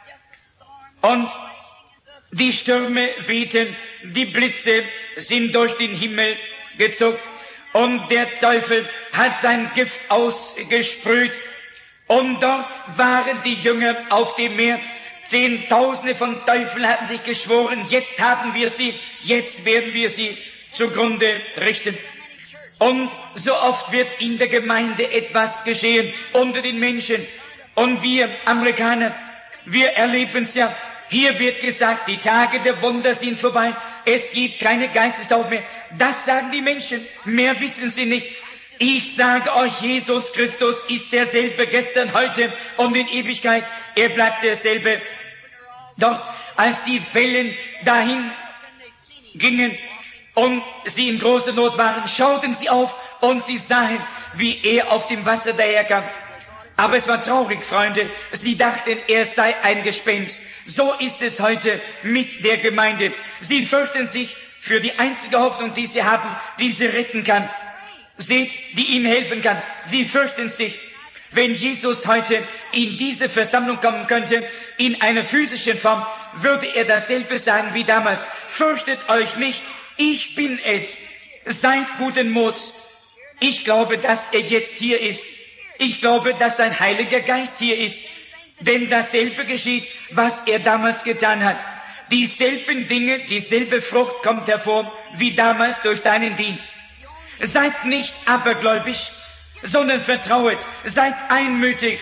Und die Stürme wehten, die Blitze sind durch den Himmel gezuckt und der Teufel hat sein Gift ausgesprüht. Und dort waren die Jünger auf dem Meer. Zehntausende von Teufeln hatten sich geschworen, jetzt haben wir sie, jetzt werden wir sie zugrunde richten. Und so oft wird in der Gemeinde etwas geschehen unter den Menschen. Und wir Amerikaner, wir erleben es ja. Hier wird gesagt, die Tage der Wunder sind vorbei. Es gibt keine Geistestaufe mehr. Das sagen die Menschen. Mehr wissen sie nicht. Ich sage euch, Jesus Christus ist derselbe gestern, heute und in Ewigkeit. Er bleibt derselbe. Doch als die Wellen dahin gingen und sie in großer Not waren, schauten sie auf und sie sahen, wie er auf dem Wasser daherkam. Aber es war traurig, Freunde. Sie dachten, er sei ein Gespenst. So ist es heute mit der Gemeinde. Sie fürchten sich für die einzige Hoffnung, die sie haben, die sie retten kann. Seht, die ihnen helfen kann. Sie fürchten sich. Wenn Jesus heute in diese Versammlung kommen könnte, in einer physischen Form, würde er dasselbe sagen wie damals. Fürchtet euch nicht, ich bin es. Seid guten Muts. Ich glaube, dass er jetzt hier ist. Ich glaube, dass sein Heiliger Geist hier ist. Denn dasselbe geschieht, was er damals getan hat. Dieselben Dinge, dieselbe Frucht kommt hervor, wie damals durch seinen Dienst. Seid nicht abergläubisch, sondern vertrauet, seid einmütig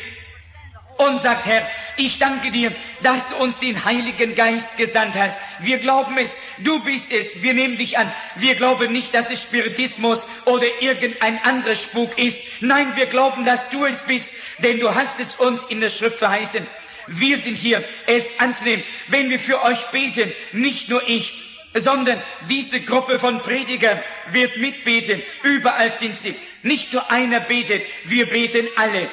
und sagt, Herr, ich danke dir, dass du uns den Heiligen Geist gesandt hast. Wir glauben es, du bist es, wir nehmen dich an. Wir glauben nicht, dass es Spiritismus oder irgendein anderer Spuk ist. Nein, wir glauben, dass du es bist, denn du hast es uns in der Schrift verheißen. Wir sind hier, es anzunehmen. Wenn wir für euch beten, nicht nur ich, sondern diese Gruppe von Predigern wird mitbeten. Überall sind sie. Nicht nur einer betet, wir beten alle.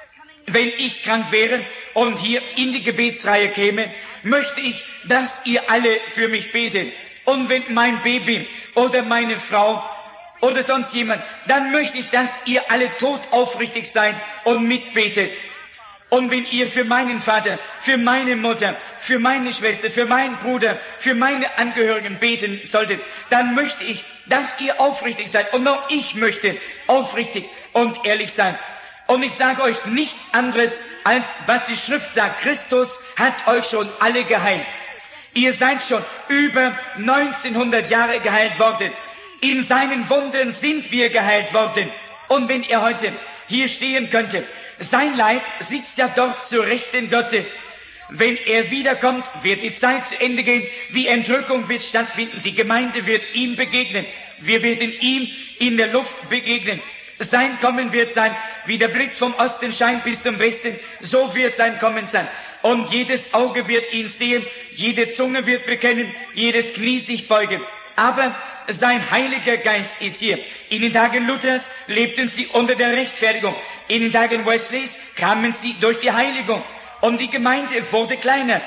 Wenn ich krank wäre und hier in die Gebetsreihe käme, möchte ich, dass ihr alle für mich betet. Und wenn mein Baby oder meine Frau oder sonst jemand, dann möchte ich, dass ihr alle todaufrichtig seid und mitbetet. Und wenn ihr für meinen Vater, für meine Mutter, für meine Schwester, für meinen Bruder, für meine Angehörigen beten solltet, dann möchte ich, dass ihr aufrichtig seid. Und auch ich möchte aufrichtig und ehrlich sein. Und ich sage euch nichts anderes, als was die Schrift sagt. Christus hat euch schon alle geheilt. Ihr seid schon über 1900 Jahre geheilt worden. In seinen Wunden sind wir geheilt worden. Und wenn er heute hier stehen könnte, sein Leib sitzt ja dort zur Rechten Gottes. Wenn er wiederkommt, wird die Zeit zu Ende gehen. Die Entrückung wird stattfinden. Die Gemeinde wird ihm begegnen. Wir werden ihm in der Luft begegnen. Sein Kommen wird sein, wie der Blitz vom Osten scheint bis zum Westen, so wird sein Kommen sein. Und jedes Auge wird ihn sehen, jede Zunge wird bekennen, jedes Knie sich beugen. Aber sein Heiliger Geist ist hier. In den Tagen Luthers lebten sie unter der Rechtfertigung. In den Tagen Wesleys kamen sie durch die Heiligung. Und die Gemeinde wurde kleiner.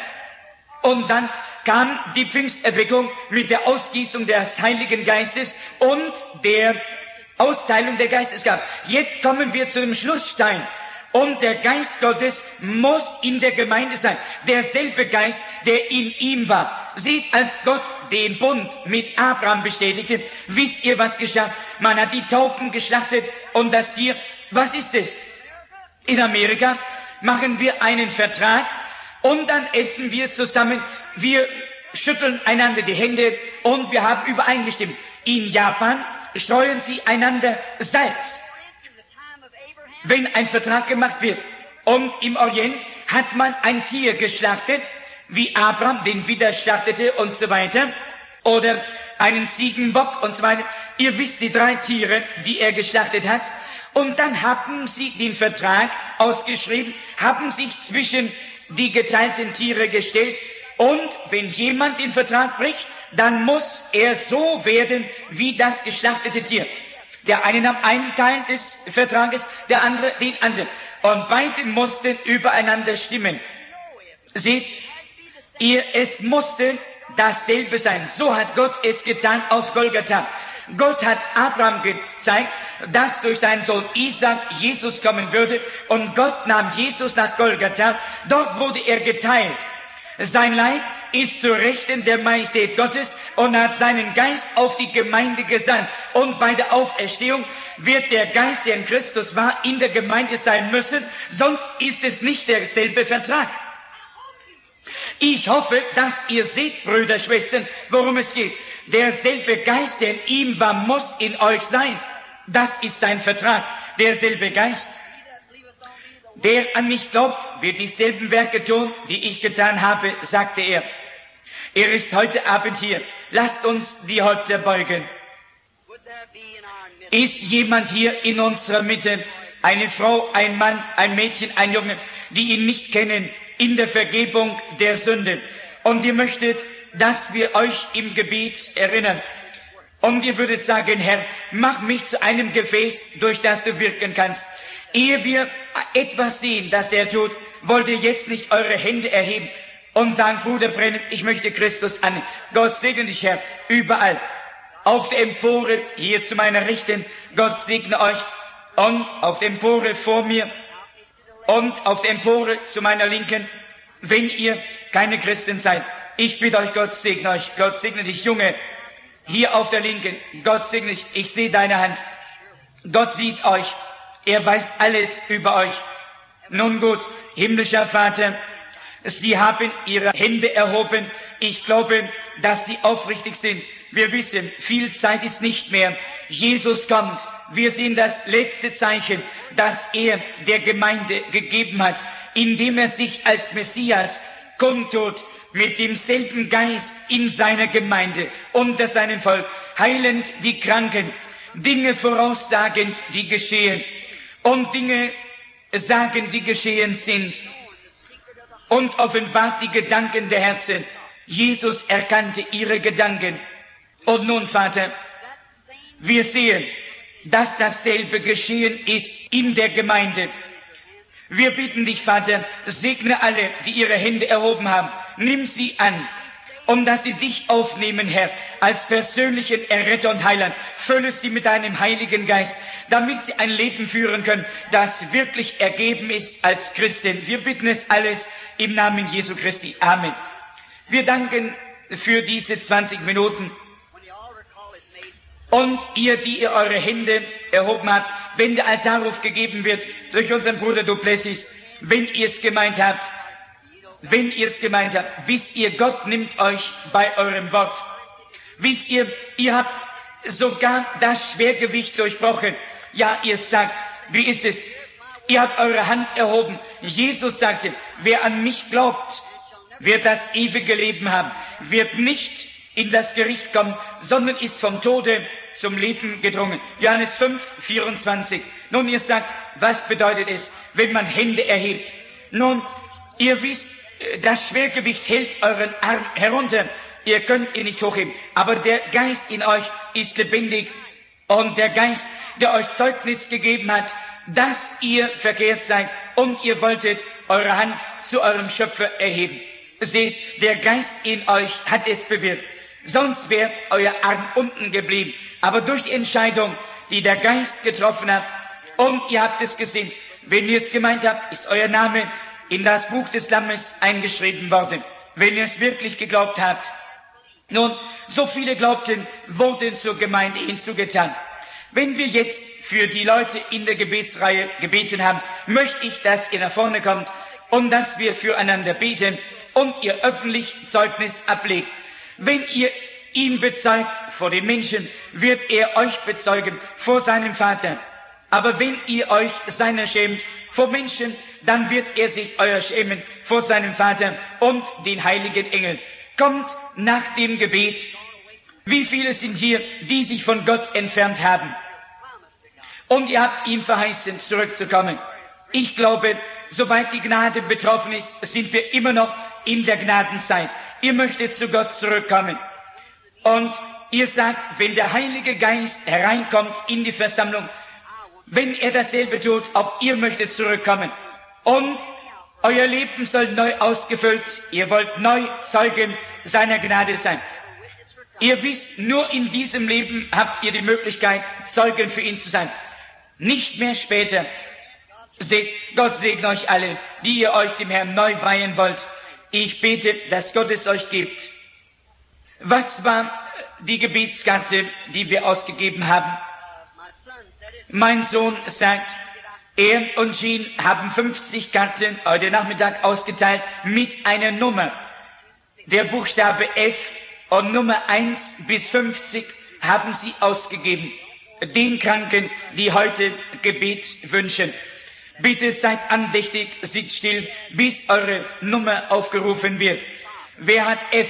Und dann kam die Pfingsterweckung mit der Ausgießung des Heiligen Geistes und der Austeilung der Geistesgabe. Jetzt kommen wir zu dem Schlussstein. Und der Geist Gottes muss in der Gemeinde sein. Derselbe Geist, der in ihm war. Seht, als Gott den Bund mit Abraham bestätigte, wisst ihr, was geschah? Man hat die Tauben geschlachtet und das Tier. Was ist es? In Amerika machen wir einen Vertrag und dann essen wir zusammen. Wir schütteln einander die Hände und wir haben übereingestimmt. In Japan streuen sie einander Salz, wenn ein Vertrag gemacht wird. Und im Orient hat man ein Tier geschlachtet, wie Abraham den Widder schlachtete und so weiter, oder einen Ziegenbock und so weiter. Ihr wisst die 3 Tiere, die er geschlachtet hat. Und dann haben sie den Vertrag ausgeschrieben, haben sich zwischen die geteilten Tiere gestellt. Und wenn jemand den Vertrag bricht, dann muss er so werden wie das geschlachtete Tier. Der eine nahm einen Teil des Vertrages, der andere den anderen. Und beide mussten übereinander stimmen. Seht ihr, es musste dasselbe sein. So hat Gott es getan auf Golgatha. Gott hat Abraham gezeigt, dass durch seinen Sohn Isaac Jesus kommen würde. Und Gott nahm Jesus nach Golgatha. Dort wurde er geteilt. Sein Leib ist zur Rechten der Majestät Gottes und hat seinen Geist auf die Gemeinde gesandt. Und bei der Auferstehung wird der Geist, der in Christus war, in der Gemeinde sein müssen, sonst ist es nicht derselbe Vertrag. Ich hoffe, dass ihr seht, Brüder, Schwestern, worum es geht. Derselbe Geist, der in ihm war, muss in euch sein. Das ist sein Vertrag, derselbe Geist. Der an mich glaubt, wird dieselben Werke tun, die ich getan habe, sagte er. Er ist heute Abend hier. Lasst uns die Häupter beugen. Ist jemand hier in unserer Mitte, eine Frau, ein Mann, ein Mädchen, ein Junge, die ihn nicht kennen, in der Vergebung der Sünden? und ihr möchtet, dass wir euch im Gebet erinnern. Und ihr würdet sagen, Herr, mach mich zu einem Gefäß, durch das du wirken kannst. Ehe wir etwas sehen, das der tut, wollt ihr jetzt nicht eure Hände erheben und sagen, Bruder Brennan, ich möchte Christus an. Gott segne dich, Herr, überall. Auf der Empore, hier zu meiner Rechten, Gott segne euch. Und auf der Empore vor mir und auf der Empore zu meiner Linken, wenn ihr keine Christen seid. Ich bitte euch, Gott segne euch. Gott segne dich, Junge. Hier auf der Linken, Gott segne dich. Ich sehe deine Hand. Gott sieht euch. Er weiß alles über euch. Nun gut, himmlischer Vater, Sie haben Ihre Hände erhoben. Ich glaube, dass Sie aufrichtig sind. Wir wissen, viel Zeit ist nicht mehr. Jesus kommt. Wir sehen das letzte Zeichen, das er der Gemeinde gegeben hat, indem er sich als Messias kundtut, mit demselben Geist in seiner Gemeinde, unter seinem Volk, heilend die Kranken, Dinge voraussagend, die geschehen, und Dinge sagen, die geschehen sind, und offenbart die Gedanken der Herzen. Jesus erkannte ihre Gedanken. Und nun, Vater, wir sehen, dass dasselbe geschehen ist in der Gemeinde. Wir bitten dich, Vater, segne alle, die ihre Hände erhoben haben. Nimm sie an, um dass sie dich aufnehmen, Herr, als persönlichen Erretter und Heiland. Fülle sie mit deinem Heiligen Geist, damit sie ein Leben führen können, das wirklich ergeben ist als Christen. Wir bitten es alles im Namen Jesu Christi. Amen. Wir danken für diese 20 Minuten. Und ihr, die ihr eure Hände erhoben habt, wenn der Altarruf gegeben wird durch unseren Bruder Duplessis, wenn ihr es gemeint habt, wisst ihr, Gott nimmt euch bei eurem Wort. Wisst ihr, ihr habt sogar das Schwergewicht durchbrochen. Ja, ihr sagt, wie ist es? Ihr habt eure Hand erhoben. Jesus sagte, wer an mich glaubt, wird das ewige Leben haben, wird nicht in das Gericht kommen, sondern ist vom Tode zum Leben gedrungen. Johannes 5, 24. Nun, ihr sagt, was bedeutet es, wenn man Hände erhebt? Nun, ihr wisst, das Schwergewicht hält euren Arm herunter. Ihr könnt ihn nicht hochheben. Aber der Geist in euch ist lebendig. Und der Geist, der euch Zeugnis gegeben hat, dass ihr verkehrt seid und ihr wolltet eure Hand zu eurem Schöpfer erheben. Seht, der Geist in euch hat es bewirkt. Sonst wäre euer Arm unten geblieben. Aber durch die Entscheidung, die der Geist getroffen hat, und ihr habt es gesehen, wenn ihr es gemeint habt, ist euer Name in das Buch des Lammes eingeschrieben worden. Wenn ihr es wirklich geglaubt habt. Nun, so viele glaubten, wurden zur Gemeinde hinzugetan. Wenn wir jetzt für die Leute in der Gebetsreihe gebeten haben, möchte ich, dass ihr nach vorne kommt und dass wir füreinander beten und ihr öffentlich Zeugnis ablegt. Wenn ihr ihn bezeugt vor den Menschen, wird er euch bezeugen vor seinem Vater. Aber wenn ihr euch seiner schämt vor Menschen, dann wird er sich euer schämen vor seinem Vater und den heiligen Engeln. Kommt nach dem Gebet. Wie viele sind hier, die sich von Gott entfernt haben? Und ihr habt ihm verheißen, zurückzukommen. Ich glaube, soweit die Gnade betroffen ist, sind wir immer noch in der Gnadenzeit. Ihr möchtet zu Gott zurückkommen. Und ihr sagt, wenn der Heilige Geist hereinkommt in die Versammlung, wenn er dasselbe tut, auch ihr möchtet zurückkommen. Und euer Leben soll neu ausgefüllt. Ihr wollt neu Zeugen seiner Gnade sein. Ihr wisst, nur in diesem Leben habt ihr die Möglichkeit, Zeugen für ihn zu sein. Nicht mehr später. Seht, Gott segne euch alle, die ihr euch dem Herrn neu weihen wollt. Ich bete, dass Gott es euch gibt. Was war die Gebetskarte, die wir ausgegeben haben? Mein Sohn sagt, er und Jean haben 50 Karten heute Nachmittag ausgeteilt mit einer Nummer. Der Buchstabe F und Nummer 1 bis 50 haben sie ausgegeben. Den Kranken, die heute Gebet wünschen. Bitte seid andächtig, sitzt still, bis eure Nummer aufgerufen wird. Wer hat F?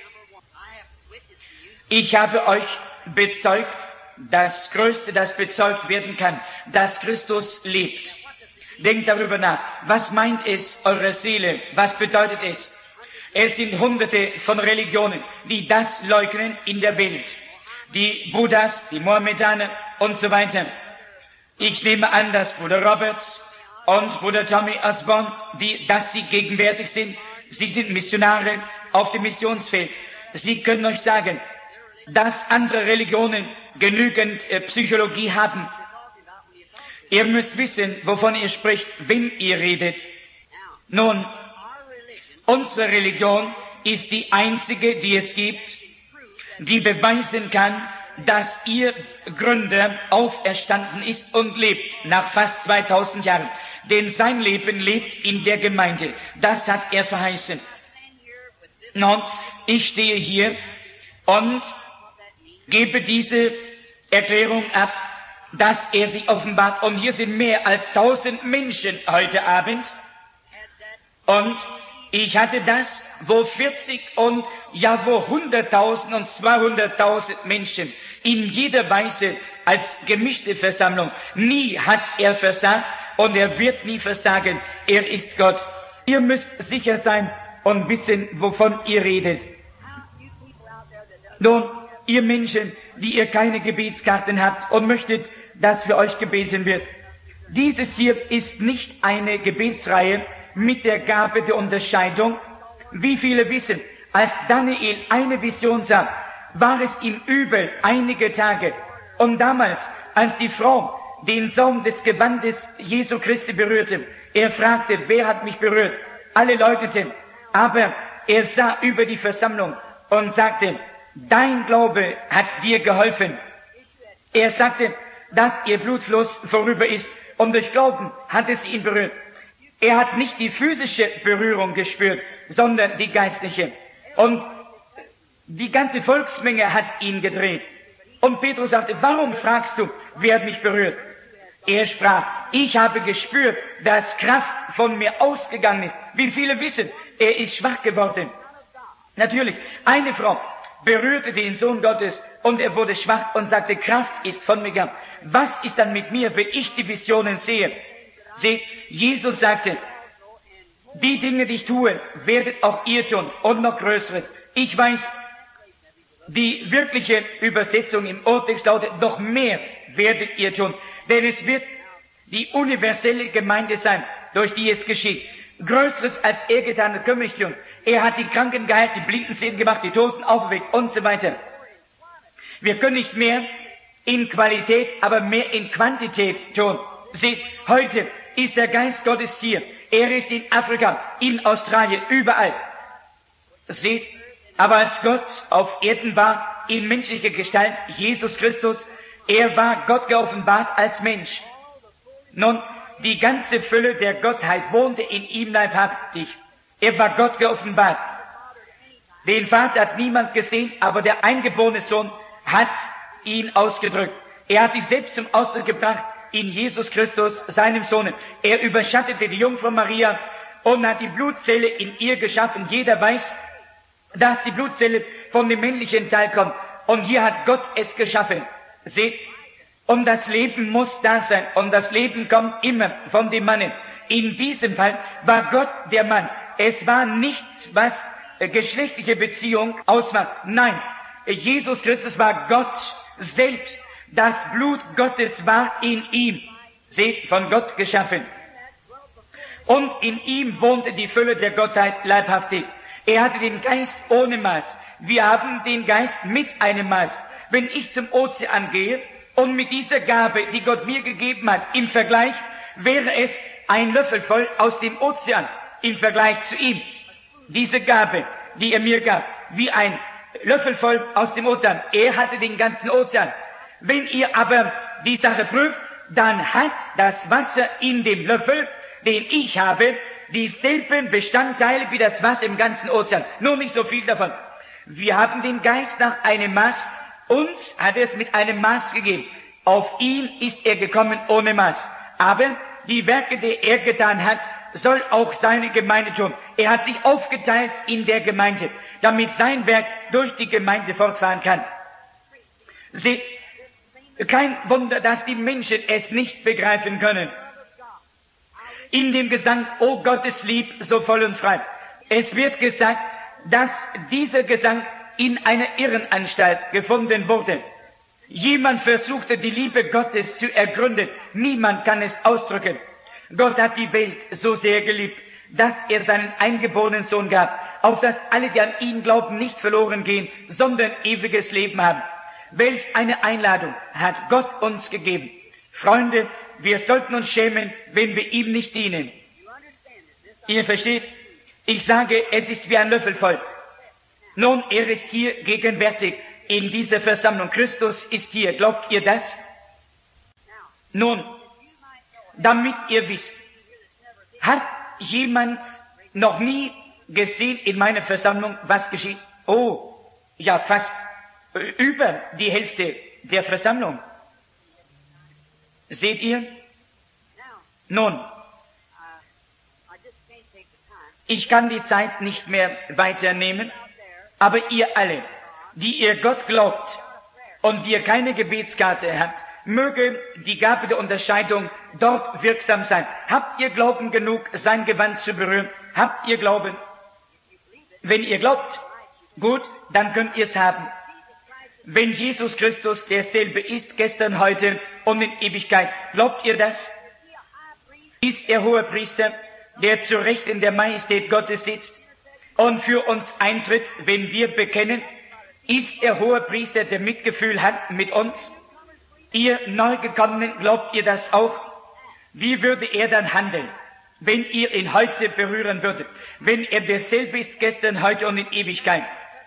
Ich habe euch bezeugt, das Größte, das bezeugt werden kann, dass Christus lebt. Denkt darüber nach. Was meint es, eure Seele? Was bedeutet es? Es sind hunderte von Religionen, die das leugnen in der Welt. Die Buddhas, die Mohammedaner und so weiter. Ich nehme an, dass Bruder Roberts und Bruder Tommy Osborne, dass sie gegenwärtig sind. Sie sind Missionare auf dem Missionsfeld. Sie können euch sagen, dass andere Religionen genügend Psychologie haben. Ihr müsst wissen, wovon ihr spricht, wenn ihr redet. Nun, unsere Religion ist die einzige, die es gibt, die beweisen kann, dass ihr Gründer auferstanden ist und lebt nach fast 2000 Jahren. Denn sein Leben lebt in der Gemeinde. Das hat er verheißen. Nun, ich stehe hier und gebe diese Erklärung ab, dass er sich offenbart. Und hier sind mehr als 1000 Menschen heute Abend. Und ich hatte das, wo 40 und ja wo 100.000 und 200.000 Menschen in jeder Weise als gemischte Versammlung. Nie hat er versagt und er wird nie versagen. Er ist Gott. Ihr müsst sicher sein und wissen, wovon ihr redet. Nun, ihr Menschen, die ihr keine Gebetskarten habt und möchtet, dass für euch gebeten wird. Dieses hier ist nicht eine Gebetsreihe mit der Gabe der Unterscheidung. Wie viele wissen, als Daniel eine Vision sah, war es ihm übel einige Tage. Und damals, als die Frau den Saum des Gewandes Jesu Christi berührte, er fragte, wer hat mich berührt? Alle leugneten, aber er sah über die Versammlung und sagte, dein Glaube hat dir geholfen. Er sagte, dass ihr Blutfluss vorüber ist und durch Glauben hat es ihn berührt. Er hat nicht die physische Berührung gespürt, sondern die geistliche. Und die ganze Volksmenge hat ihn gedreht. Und Petrus sagte, warum fragst du, wer hat mich berührt? Er sprach, ich habe gespürt, dass Kraft von mir ausgegangen ist. Wie viele wissen, er ist schwach geworden. Natürlich, eine Frau berührte den Sohn Gottes und er wurde schwach und sagte, Kraft ist von mir gegangen. Was ist dann mit mir, wenn ich die Visionen sehe? Seht, Jesus sagte, die Dinge, die ich tue, werdet auch ihr tun und noch Größeres. Ich weiß, die wirkliche Übersetzung im Urtext lautet, noch mehr werdet ihr tun. Denn es wird die universelle Gemeinde sein, durch die es geschieht. Größeres als er getan hat, können wir nicht tun. Er hat die Kranken geheilt, die Blinden sehen gemacht, die Toten auferweckt und so weiter. Wir können nicht mehr in Qualität, aber mehr in Quantität tun. Seht, heute ist der Geist Gottes hier. Er ist in Afrika, in Australien, überall. Seht, aber als Gott auf Erden war, in menschlicher Gestalt, Jesus Christus, er war Gott geoffenbart als Mensch. Nun, die ganze Fülle der Gottheit wohnte in ihm leibhaftig. Er war Gott geoffenbart. Den Vater hat niemand gesehen, aber der eingeborene Sohn hat ihn ausgedrückt. Er hat sich selbst zum Ausdruck gebracht in Jesus Christus, seinem Sohn. Er überschattete die Jungfrau Maria und hat die Blutzelle in ihr geschaffen. Jeder weiß, dass die Blutzelle von dem männlichen Teil kommt. Und hier hat Gott es geschaffen. Seht, und das Leben muss da sein. Und das Leben kommt immer von dem Manne. In diesem Fall war Gott der Mann. Es war nichts, was geschlechtliche Beziehung ausmacht. Nein, Jesus Christus war Gott selbst. Das Blut Gottes war in ihm. Seht, von Gott geschaffen. Und in ihm wohnte die Fülle der Gottheit leibhaftig. Er hatte den Geist ohne Maß. Wir haben den Geist mit einem Maß. Wenn ich zum Ozean gehe und mit dieser Gabe, die Gott mir gegeben hat, im Vergleich, wäre es ein Löffel voll aus dem Ozean im Vergleich zu ihm. Diese Gabe, die er mir gab, wie ein Löffel voll aus dem Ozean. Er hatte den ganzen Ozean. Wenn ihr aber die Sache prüft, dann hat das Wasser in dem Löffel, den ich habe, dieselben Bestandteile wie das Wasser im ganzen Ozean. Nur nicht so viel davon. Wir haben den Geist nach einem Maß. Uns hat er es mit einem Maß gegeben. Auf ihn ist er gekommen ohne Maß. Aber die Werke, die er getan hat, soll auch seine Gemeinde tun. Er hat sich aufgeteilt in der Gemeinde, damit sein Werk durch die Gemeinde fortfahren kann. Seht, kein Wunder, dass die Menschen es nicht begreifen können. In dem Gesang, O Gott ist lieb, so voll und frei. Es wird gesagt, dass dieser Gesang in einer Irrenanstalt gefunden wurde. Jemand versuchte, die Liebe Gottes zu ergründen. Niemand kann es ausdrücken. Gott hat die Welt so sehr geliebt, dass er seinen eingeborenen Sohn gab, auf dass alle, die an ihn glauben, nicht verloren gehen, sondern ewiges Leben haben. Welch eine Einladung hat Gott uns gegeben. Freunde, wir sollten uns schämen, wenn wir ihm nicht dienen. Ihr versteht? Ich sage, es ist wie ein Löffel voll. Nun, er ist hier gegenwärtig in dieser Versammlung. Christus ist hier. Glaubt ihr das? Nun, damit ihr wisst, hat jemand noch nie gesehen in meiner Versammlung, was geschieht? Oh, ja, fast über die Hälfte der Versammlung. Seht ihr? Nun, ich kann die Zeit nicht mehr weiternehmen, aber ihr alle, die ihr Gott glaubt und die ihr keine Gebetskarte habt, möge die Gabe der Unterscheidung dort wirksam sein. Habt ihr Glauben genug, sein Gewand zu berühren? Habt ihr Glauben? Wenn ihr glaubt, gut, dann könnt ihr es haben. Wenn Jesus Christus derselbe ist, gestern, heute und in Ewigkeit, glaubt ihr das? Ist er Hohepriester, der zu Recht in der Majestät Gottes sitzt und für uns eintritt, wenn wir bekennen? Ist er Hohepriester, der Mitgefühl hat mit uns? Ihr Neugekommenen, glaubt ihr das auch? Wie würde er dann handeln, wenn ihr ihn heute berühren würdet? Wenn er derselbe ist, gestern, heute und in Ewigkeit.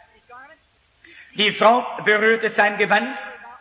Die Frau berührte sein Gewand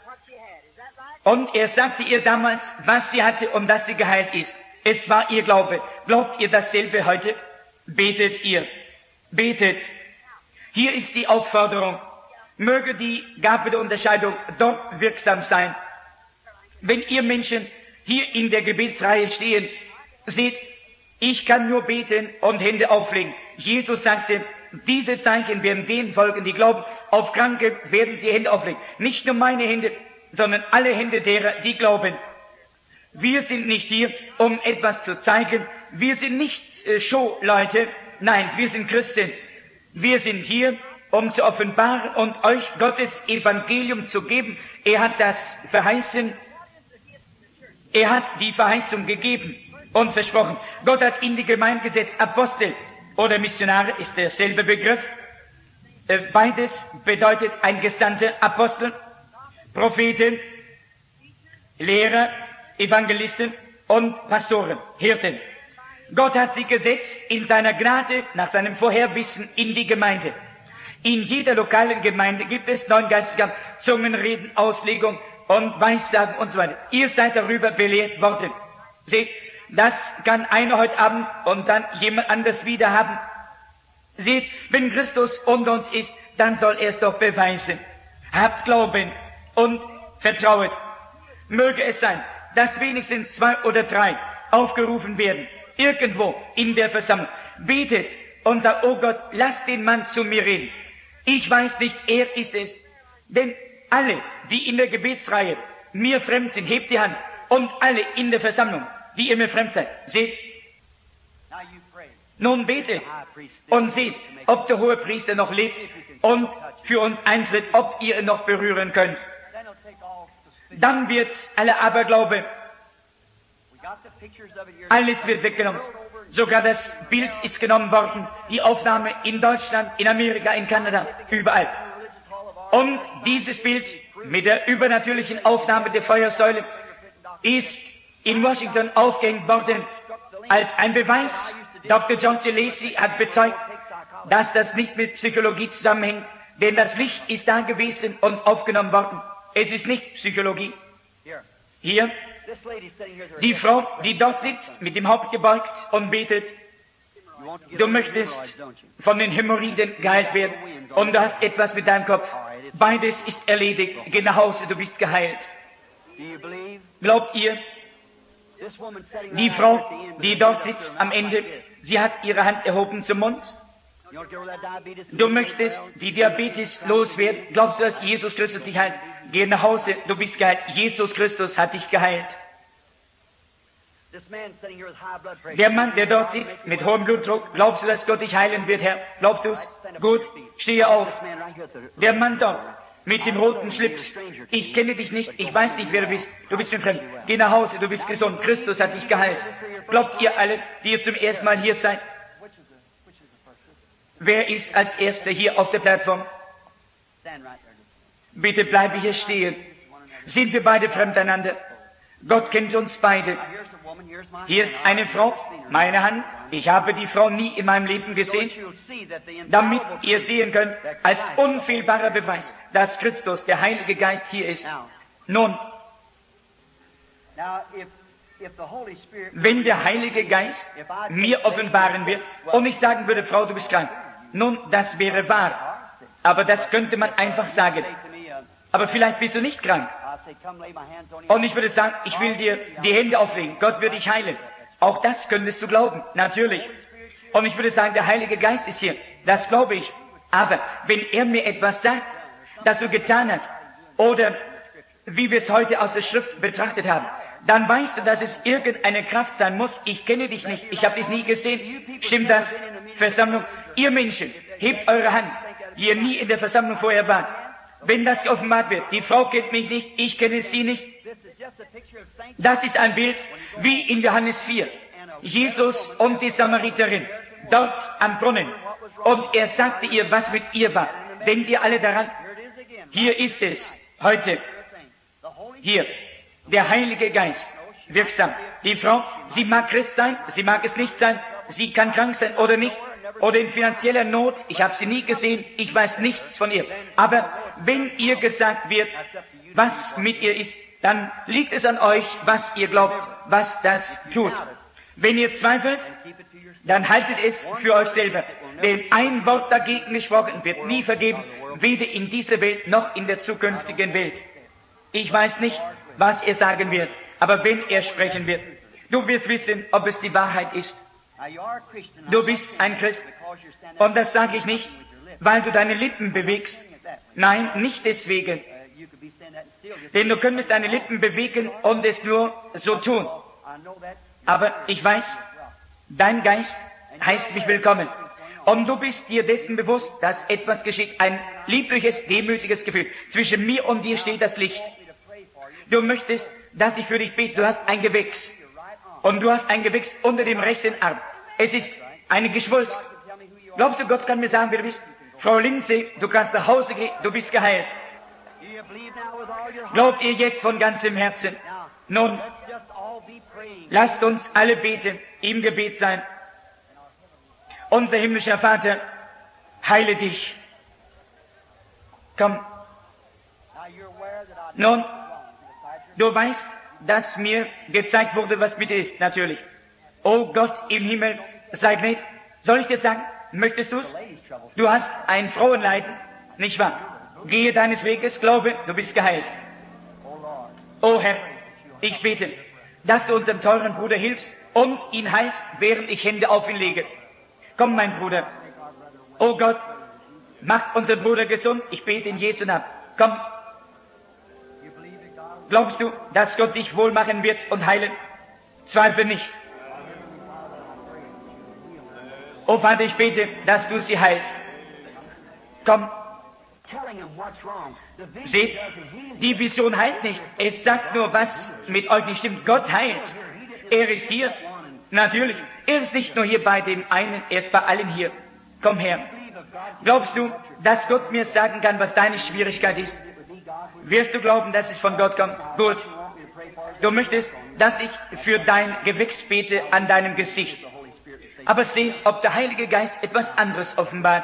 und er sagte ihr damals, was sie hatte und dass sie geheilt ist. Es war ihr Glaube. Glaubt ihr dasselbe heute? Betet ihr. Betet. Hier ist die Aufforderung. Möge die Gabe der Unterscheidung dort wirksam sein. Wenn ihr Menschen hier in der Gebetsreihe stehen, seht, ich kann nur beten und Hände auflegen. Jesus sagte, diese Zeichen werden denen folgen, die glauben, auf Kranke werden sie Hände auflegen. Nicht nur meine Hände, sondern alle Hände derer, die glauben. Wir sind nicht hier, um etwas zu zeigen. Wir sind nicht Showleute. Nein, wir sind Christen. Wir sind hier, um zu offenbaren und euch Gottes Evangelium zu geben. Er hat das verheißen. Er hat die Verheißung gegeben und versprochen. Gott hat in die Gemeinde gesetzt, Apostel oder Missionare ist derselbe Begriff. Beides bedeutet ein Gesandter, Apostel, Propheten, Lehrer, Evangelisten und Pastoren, Hirten. Gott hat sie gesetzt in seiner Gnade, nach seinem Vorherwissen in die Gemeinde. In jeder lokalen Gemeinde gibt es 9 Geistesgaben, Zungenreden, Auslegung und Weissagen und so weiter. Ihr seid darüber belehrt worden. Seht, das kann einer heute Abend und dann jemand anders wieder haben. Seht, wenn Christus unter uns ist, dann soll er es doch beweisen. Habt Glauben und vertrauet. Möge es sein, dass wenigstens 2 oder 3 aufgerufen werden, irgendwo in der Versammlung. Betet und sagt, oh Gott, lass den Mann zu mir reden. Ich weiß nicht, er ist es. Denn alle, die in der Gebetsreihe mir fremd sind, hebt die Hand. Und alle in der Versammlung, die ihr mir fremd seid, seht. Nun betet und seht, ob der Hohepriester noch lebt und für uns eintritt, ob ihr ihn noch berühren könnt. Dann wird aller Aberglaube, alles wird weggenommen. Sogar das Bild ist genommen worden, die Aufnahme in Deutschland, in Amerika, in Kanada, überall. Und dieses Bild mit der übernatürlichen Aufnahme der Feuersäule ist in Washington aufgehängt worden als ein Beweis. Dr. John C. Lacey hat bezeugt, dass das nicht mit Psychologie zusammenhängt, denn das Licht ist da gewesen und aufgenommen worden. Es ist nicht Psychologie. Hier, die Frau, die dort sitzt, mit dem Haupt gebeugt und betet, du möchtest von den Hämorrhoiden geheilt werden und du hast etwas mit deinem Kopf. Beides ist erledigt. Geh nach Hause, du bist geheilt. Glaubt ihr? Die Frau, die dort sitzt am Ende, sie hat ihre Hand erhoben zum Mund. Du möchtest die Diabetes loswerden. Glaubst du, dass Jesus Christus dich heilt? Geh nach Hause, du bist geheilt. Jesus Christus hat dich geheilt. Der Mann, der dort sitzt mit hohem Blutdruck, glaubst du, dass Gott dich heilen wird, Herr? Glaubst du es? Gut, stehe auf. Der Mann dort mit dem roten Schlips. Ich kenne dich nicht, ich weiß nicht, wer du bist. Du bist mir fremd. Geh nach Hause, du bist gesund. Christus hat dich geheilt. Glaubt ihr alle, die ihr zum ersten Mal hier seid? Wer ist als Erster hier auf der Plattform? Bitte bleibe hier stehen. Sind wir beide fremd einander? Gott kennt uns beide. Hier ist eine Frau, meine Hand. Ich habe die Frau nie in meinem Leben gesehen, damit ihr sehen könnt, als unfehlbarer Beweis, dass Christus, der Heilige Geist, hier ist. Nun, wenn der Heilige Geist mir offenbaren wird und ich sagen würde, Frau, du bist krank, nun, das wäre wahr, aber das könnte man einfach sagen. Aber vielleicht bist du nicht krank. Und ich würde sagen, ich will dir die Hände auflegen, Gott wird dich heilen. Auch das könntest du glauben, natürlich. Und ich würde sagen, der Heilige Geist ist hier, das glaube ich. Aber wenn er mir etwas sagt, das du getan hast, oder wie wir es heute aus der Schrift betrachtet haben, dann weißt du, dass es irgendeine Kraft sein muss. Ich kenne dich nicht, ich habe dich nie gesehen. Stimmt das? Versammlung, ihr Menschen, hebt eure Hand, die ihr nie in der Versammlung vorher wart. Wenn das geoffenbart wird, die Frau kennt mich nicht, ich kenne sie nicht. Das ist ein Bild wie in Johannes 4. Jesus und die Samariterin, dort am Brunnen. Und er sagte ihr, was mit ihr war. Denkt ihr alle daran? Hier ist es, heute. Hier, der Heilige Geist, wirksam. Die Frau, sie mag Christ sein, sie mag es nicht sein, sie kann krank sein oder nicht. Oder in finanzieller Not, ich habe sie nie gesehen, ich weiß nichts von ihr. Aber wenn ihr gesagt wird, was mit ihr ist, dann liegt es an euch, was ihr glaubt, was das tut. Wenn ihr zweifelt, dann haltet es für euch selber. Denn ein Wort dagegen gesprochen wird nie vergeben, weder in dieser Welt noch in der zukünftigen Welt. Ich weiß nicht, was er sagen wird, aber wenn er sprechen wird, du wirst wissen, ob es die Wahrheit ist. Du bist ein Christ. Und das sage ich nicht, weil du deine Lippen bewegst. Nein, nicht deswegen. Denn du könntest deine Lippen bewegen und es nur so tun. Aber ich weiß, dein Geist heißt mich willkommen. Und du bist dir dessen bewusst, dass etwas geschieht. Ein liebliches, demütiges Gefühl. Zwischen mir und dir steht das Licht. Du möchtest, dass ich für dich bete. Du hast ein Gewächs. Und du hast ein Gewächs unter dem rechten Arm. Es ist eine Geschwulst. Glaubst du, Gott kann mir sagen, wer du bist? Frau Lindsay, du kannst nach Hause gehen, du bist geheilt. Glaubt ihr jetzt von ganzem Herzen? Nun, lasst uns alle beten, im Gebet sein. Unser himmlischer Vater, heile dich. Komm. Nun, du weißt, dass mir gezeigt wurde, was mit dir ist, natürlich. Oh Gott im Himmel, sei gnädig. Soll ich dir sagen, möchtest du's? Du hast ein Frauenleiden, nicht wahr? Gehe deines Weges, glaube, du bist geheilt. Oh Herr, ich bete, dass du unserem teuren Bruder hilfst und ihn heilst, während ich Hände auf ihn lege. Komm, mein Bruder. Oh Gott, mach unseren Bruder gesund, ich bete in Jesu Namen. Komm. Glaubst du, dass Gott dich wohl machen wird und heilen? Zweifle nicht. Oh Vater, ich bete, dass du sie heilst. Komm. Seht, die Vision heilt nicht. Es sagt nur, was mit euch nicht stimmt. Gott heilt. Er ist hier. Natürlich. Er ist nicht nur hier bei dem einen, er ist bei allen hier. Komm her. Glaubst du, dass Gott mir sagen kann, was deine Schwierigkeit ist? Wirst du glauben, dass es von Gott kommt? Gut. Du möchtest, dass ich für dein Gewächs bete an deinem Gesicht. Aber seh, ob der Heilige Geist etwas anderes offenbart.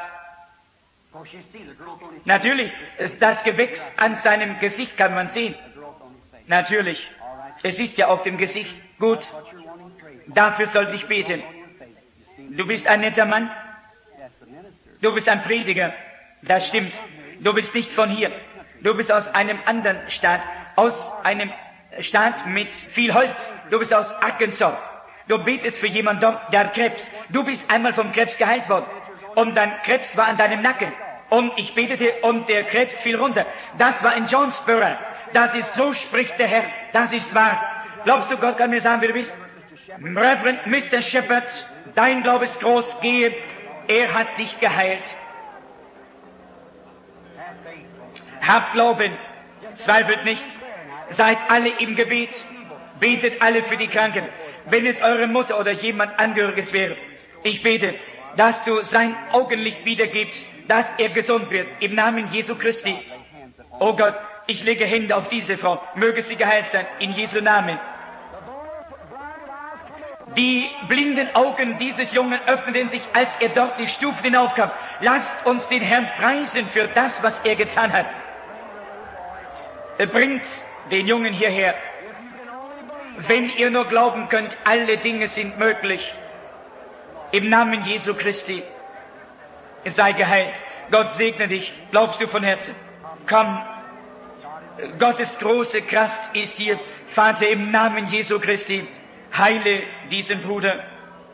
Natürlich, das Gewächs an seinem Gesicht kann man sehen. Natürlich. Es ist ja auf dem Gesicht. Gut. Dafür sollte ich beten. Du bist ein netter Mann. Du bist ein Prediger. Das stimmt. Du bist nicht von hier. Du bist aus einem anderen Staat. Aus einem Staat mit viel Holz. Du bist aus Arkansas. Du betest für jemanden dort, der hat Krebs. Du bist einmal vom Krebs geheilt worden. Und dein Krebs war an deinem Nacken. Und ich betete und der Krebs fiel runter. Das war in Jonesboro. Das ist, so spricht der Herr. Das ist wahr. Glaubst du, Gott kann mir sagen, wer du bist? Reverend Mr. Shepherd, dein Glaube ist groß, gehe, er hat dich geheilt. Habt Glauben, zweifelt nicht, seid alle im Gebet, betet alle für die Kranken. Wenn es eure Mutter oder jemand Angehöriges wäre, ich bete, dass du sein Augenlicht wiedergibst, dass er gesund wird, im Namen Jesu Christi. Oh Gott, ich lege Hände auf diese Frau, möge sie geheilt sein, in Jesu Namen. Die blinden Augen dieses Jungen öffneten sich, als er dort die Stufen hinaufkam. Lasst uns den Herrn preisen für das, was er getan hat. Bringt den Jungen hierher. Wenn ihr nur glauben könnt, alle Dinge sind möglich. Im Namen Jesu Christi. Sei geheilt. Gott segne dich. Glaubst du von Herzen? Komm. Gottes große Kraft ist hier. Vater, im Namen Jesu Christi, heile diesen Bruder.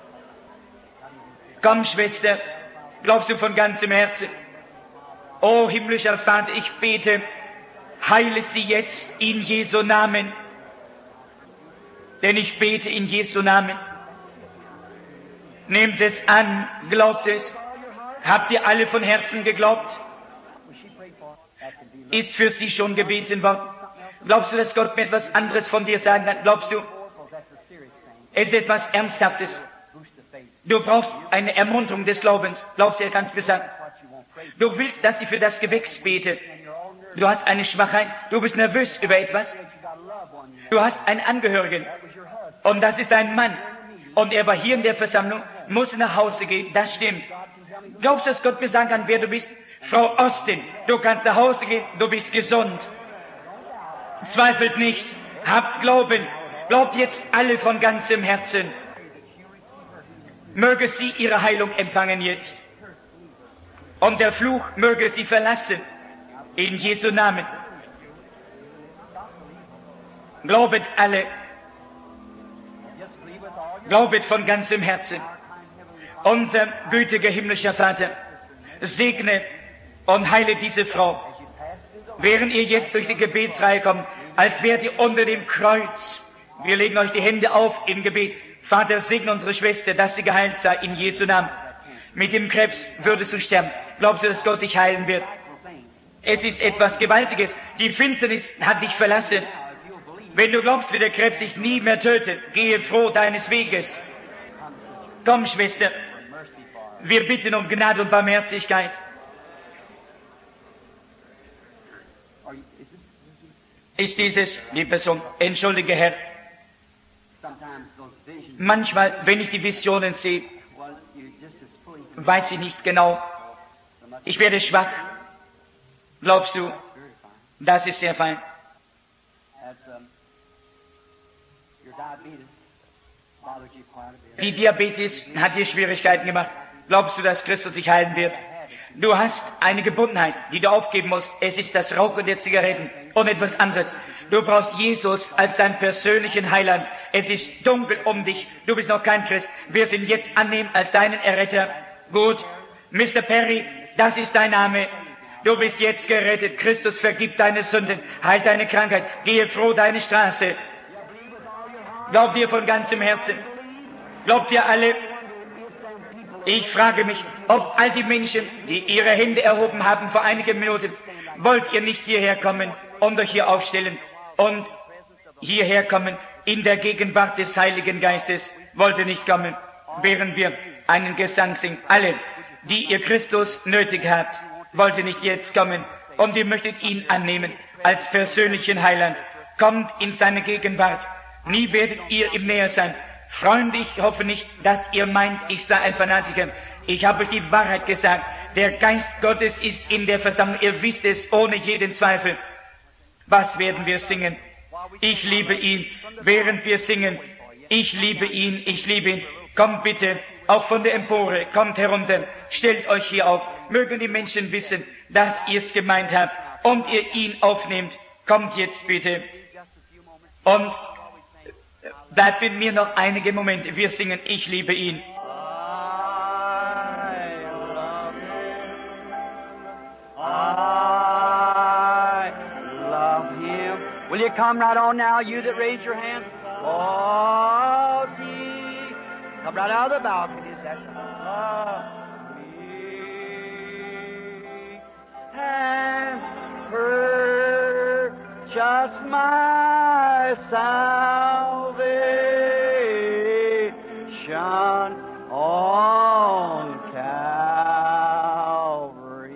Komm, Schwester. Glaubst du von ganzem Herzen? O himmlischer Vater, ich bete, heile sie jetzt in Jesu Namen. Denn ich bete in Jesu Namen. Nehmt es an, glaubt es. Habt ihr alle von Herzen geglaubt? Ist für sie schon gebeten worden? Glaubst du, dass Gott mir etwas anderes von dir sagen kann? Glaubst du? Es ist etwas Ernsthaftes. Du brauchst eine Ermunterung des Glaubens. Glaubst du, er kann es mir sagen? Du willst, dass ich für das Gewächs bete. Du hast eine Schwachheit. Du bist nervös über etwas. Du hast einen Angehörigen. Und das ist ein Mann. Und er war hier in der Versammlung, muss nach Hause gehen. Das stimmt. Glaubst du, dass Gott mir sagen kann, wer du bist? Frau Austin, du kannst nach Hause gehen, du bist gesund. Zweifelt nicht. Habt Glauben. Glaubt jetzt alle von ganzem Herzen. Möge sie ihre Heilung empfangen jetzt. Und der Fluch möge sie verlassen. In Jesu Namen. Glaubet alle. Glaubet von ganzem Herzen. Unser gütiger himmlischer Vater, segne und heile diese Frau. Während ihr jetzt durch die Gebetsreihe kommt, als wärt ihr unter dem Kreuz. Wir legen euch die Hände auf im Gebet. Vater, segne unsere Schwester, dass sie geheilt sei, in Jesu Namen. Mit dem Krebs würdest du sterben. Glaubst du, dass Gott dich heilen wird? Es ist etwas Gewaltiges. Die Finsternis hat dich verlassen. Wenn du glaubst, wird der Krebs dich nie mehr töten, gehe froh deines Weges. Komm, Schwester. Wir bitten um Gnade und Barmherzigkeit. Ist dieses die Person? Entschuldige, Herr. Manchmal, wenn ich die Visionen sehe, weiß ich nicht genau. Ich werde schwach. Glaubst du, das ist der Fall? Die Diabetes hat dir Schwierigkeiten gemacht. Glaubst du, dass Christus dich heilen wird? Du hast eine Gebundenheit, die du aufgeben musst. Es ist das Rauchen der Zigaretten und etwas anderes. Du brauchst Jesus als deinen persönlichen Heiland. Es ist dunkel um dich. Du bist noch kein Christ. Wir sind jetzt annehmen als deinen Erretter. Gut. Mr. Perry, das ist dein Name. Du bist jetzt gerettet. Christus vergibt deine Sünden, heilt deine Krankheit. Gehe froh deine Straße. Glaubt ihr von ganzem Herzen? Glaubt ihr alle? Ich frage mich, ob all die Menschen, die ihre Hände erhoben haben vor einigen Minuten, wollt ihr nicht hierher kommen und euch hier aufstellen und hierher kommen in der Gegenwart des Heiligen Geistes? Wollt ihr nicht kommen, während wir einen Gesang singen? Alle, die ihr Christus nötig habt, wollt ihr nicht jetzt kommen und ihr möchtet ihn annehmen als persönlichen Heiland? Kommt in seine Gegenwart. Nie werdet ihr ihm näher sein. Freunde, ich hoffe nicht, dass ihr meint, ich sei ein Fanatiker. Ich habe euch die Wahrheit gesagt. Der Geist Gottes ist in der Versammlung. Ihr wisst es ohne jeden Zweifel. Was werden wir singen? Ich liebe ihn. Während wir singen, ich liebe ihn, ich liebe ihn. Kommt bitte, auch von der Empore, kommt herunter, stellt euch hier auf. Mögen die Menschen wissen, dass ihr es gemeint habt und ihr ihn aufnehmt. Kommt jetzt bitte. Und bleibt mit mir noch einige Momente. Wir singen, ich liebe ihn. I love him. I love him. Will you come right on now, you that raise your hand? Oh, see. Come right out of the balcony. That's and purchase my salvation on Calvary.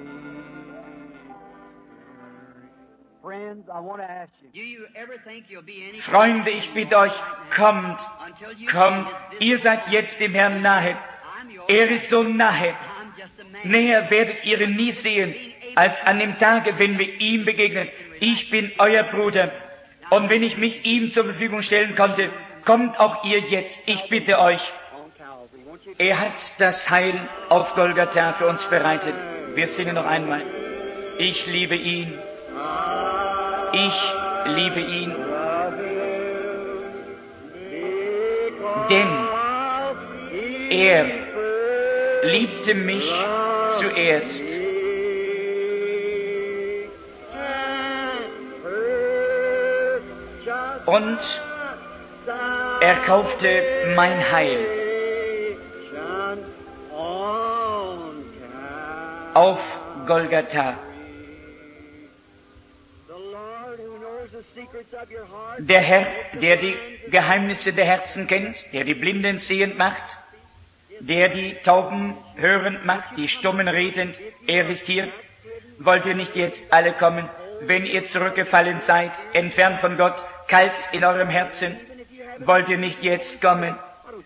Friends, I want to ask you, Do you ever think you'll be any Freunde, ich bitte euch, kommt, until you kommt, see this? ihr seid jetzt dem Herrn nahe. I'm your Er ist so nahe. I'm just a man. Näher werdet ihr ihn nie sehen, als an dem Tage, wenn wir ihm begegnen. Ich bin euer Bruder. Und wenn ich mich ihm zur Verfügung stellen konnte, kommt auch ihr jetzt. Ich bitte euch. on Calvary. Won't you Er hat das Heil auf Golgatha für uns bereitet. Wir singen noch einmal. Ich liebe ihn. Ich liebe ihn. Denn er liebte mich zuerst. Und er kaufte mein Heil auf Golgatha. Der Herr, der die Geheimnisse der Herzen kennt, der die Blinden sehend macht, der die Tauben hörend macht, die Stummen redend, er ist hier. Wollt ihr nicht jetzt alle kommen, wenn ihr zurückgefallen seid, entfernt von Gott, kalt in eurem Herzen? Wollt ihr nicht jetzt kommen?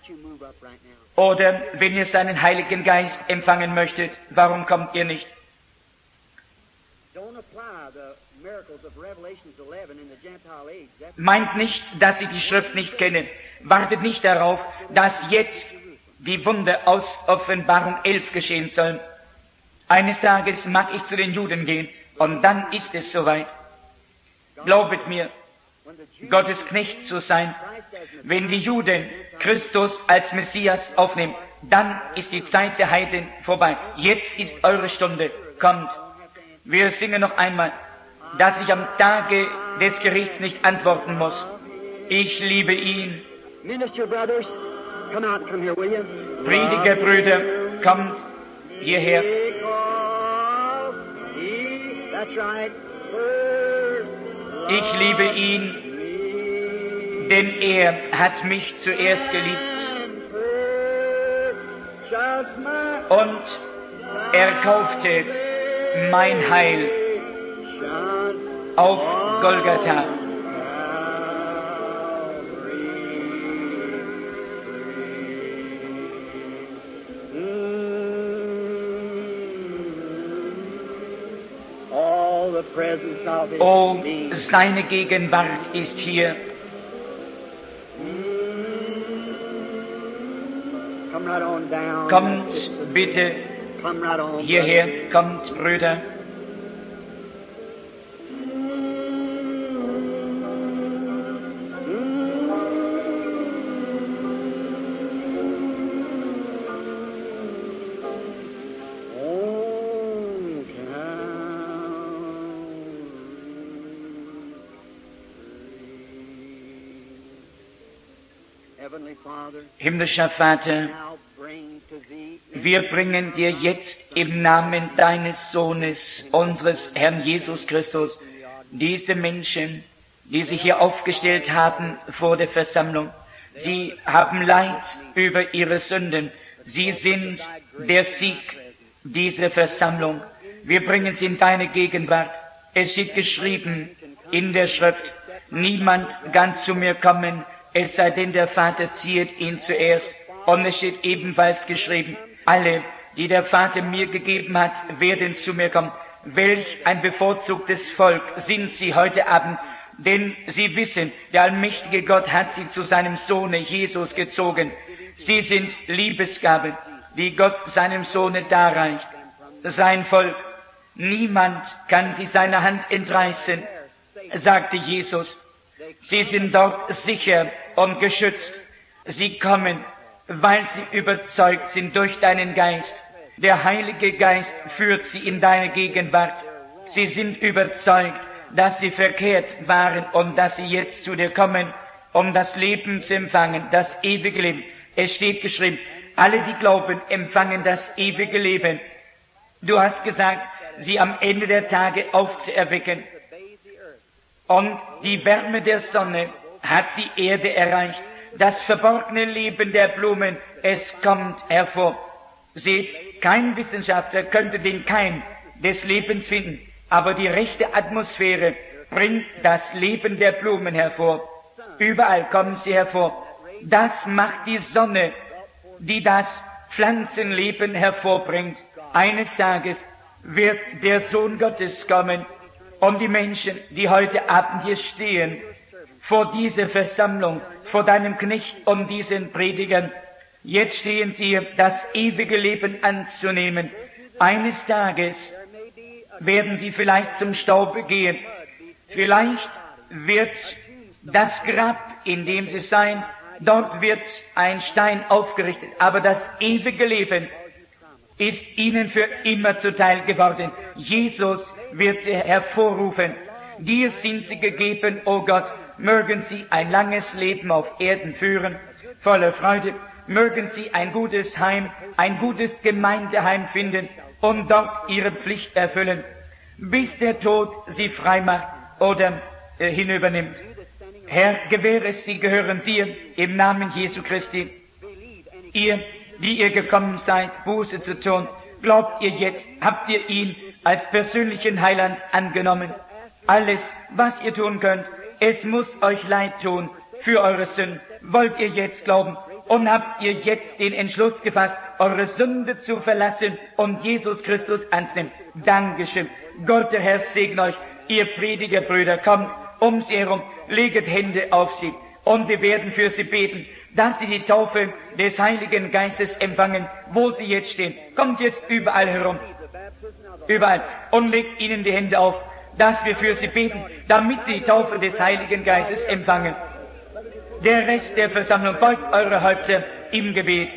Oder wenn ihr seinen Heiligen Geist empfangen möchtet, warum kommt ihr nicht? don't apply the miracles of Revelations 11 in the Gentile age. That's Meint nicht, dass sie die Schrift nicht kennen. Wartet nicht darauf, dass jetzt die Wunder aus Offenbarung 11 geschehen sollen. Eines Tages mag ich zu den Juden gehen und dann ist es soweit. Glaubet mir, when the Jews Gottes Knecht zu sein, wenn die Juden Christus als Messias aufnehmen, dann ist die Zeit der Heiden vorbei. Jetzt ist eure Stunde. Kommt. Wir singen noch einmal, dass ich am Tage des Gerichts nicht antworten muss. Ich liebe ihn. Minister brothers, come out, come here, will you? Predigerbrüder, kommt hierher. Because he, that's right, first Ich liebe ihn, denn er hat mich zuerst geliebt. just my Und er kaufte mein Heil auf Golgatha. all the presence of his Oh, being. seine Gegenwart ist hier. Come right on down. Kommt bitte Come right on. hierher, kommt Brüder. Oh, Heavenly Father, Himmlischer Vater, now bring to thee wir bringen dir jetzt im Namen deines Sohnes, unseres Herrn Jesus Christus, diese Menschen, die sich hier aufgestellt haben vor der Versammlung. Sie haben Leid über ihre Sünden. Sie sind der Sieg dieser Versammlung. Wir bringen sie in deine Gegenwart. Es steht geschrieben in der Schrift, niemand kann zu mir kommen, es sei denn der Vater ziehet ihn zuerst. Und es steht ebenfalls geschrieben, alle, die der Vater mir gegeben hat, werden zu mir kommen. Welch ein bevorzugtes Volk sind sie heute Abend, denn sie wissen, der allmächtige Gott hat sie zu seinem Sohne Jesus gezogen. Sie sind Liebesgaben, die Gott seinem Sohne darreicht. Sein Volk, niemand kann sie seiner Hand entreißen, sagte Jesus. Sie sind dort sicher und geschützt. Sie kommen, weil sie überzeugt sind durch deinen Geist. Der Heilige Geist führt sie in deine Gegenwart. Sie sind überzeugt, dass sie verkehrt waren und dass sie jetzt zu dir kommen, um das Leben zu empfangen, das ewige Leben. Es steht geschrieben, alle, die glauben, empfangen das ewige Leben. Du hast gesagt, sie am Ende der Tage aufzuerwecken. Und die Wärme der Sonne hat die Erde erreicht. Das verborgene Leben der Blumen, es kommt hervor. Seht, kein Wissenschaftler könnte den Keim des Lebens finden, aber die rechte Atmosphäre bringt das Leben der Blumen hervor. Überall kommen sie hervor. Das macht die Sonne, die das Pflanzenleben hervorbringt. Eines Tages wird der Sohn Gottes kommen, und die Menschen, die heute Abend hier stehen, vor dieser Versammlung, vor deinem Knecht und diesen Predigern, jetzt stehen sie hier, das ewige Leben anzunehmen. Eines Tages werden sie vielleicht zum Staube gehen. Vielleicht wird das Grab, in dem sie sein, dort wird ein Stein aufgerichtet. Aber das ewige Leben ist ihnen für immer zuteil geworden. Jesus wird sie hervorrufen. Dir sind sie gegeben, o Gott. Mögen sie ein langes Leben auf Erden führen, voller Freude. Mögen sie ein gutes Heim, ein gutes Gemeindeheim finden und dort ihre Pflicht erfüllen, bis der Tod sie frei macht oder hinübernimmt. Herr, gewähre es, sie gehören dir im Namen Jesu Christi. Ihr, die ihr gekommen seid, Buße zu tun, glaubt ihr jetzt, habt ihr ihn als persönlichen Heiland angenommen. Alles, was ihr tun könnt, es muss euch leid tun für eure Sünden. Wollt ihr jetzt glauben und habt ihr jetzt den Entschluss gefasst, eure Sünde zu verlassen und Jesus Christus anzunehmen? Dankeschön. Gott, der Herr, segne euch. Ihr Predigerbrüder, kommt um sie herum, leget Hände auf sie und wir werden für sie beten, dass sie die Taufe des Heiligen Geistes empfangen, wo sie jetzt stehen. Kommt jetzt überall herum, überall, und legt ihnen die Hände auf, dass wir für sie beten, damit sie die Taufe des Heiligen Geistes empfangen. Der Rest der Versammlung, beugt eure Häupter im Gebet.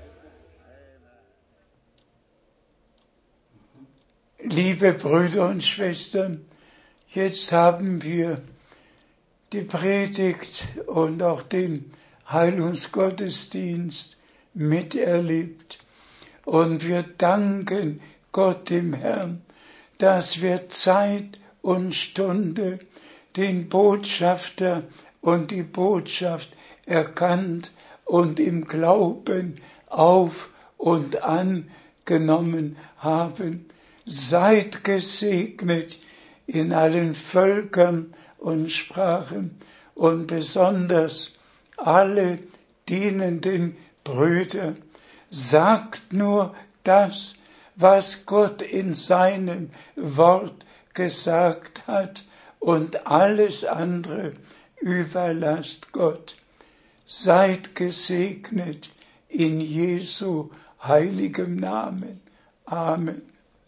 Liebe Brüder und Schwestern, jetzt haben wir die Predigt und auch den Heilungsgottesdienst miterlebt. Und wir danken Gott dem Herrn, dass wir Zeit und Stunde den Botschafter und die Botschaft erkannt und im Glauben auf und angenommen haben. Seid gesegnet in allen Völkern und Sprachen und besonders alle dienenden Brüder. Sagt nur das, was Gott in seinem Wort gesagt hat, und alles andere überlasst Gott. Seid gesegnet in Jesu heiligem Namen. Amen.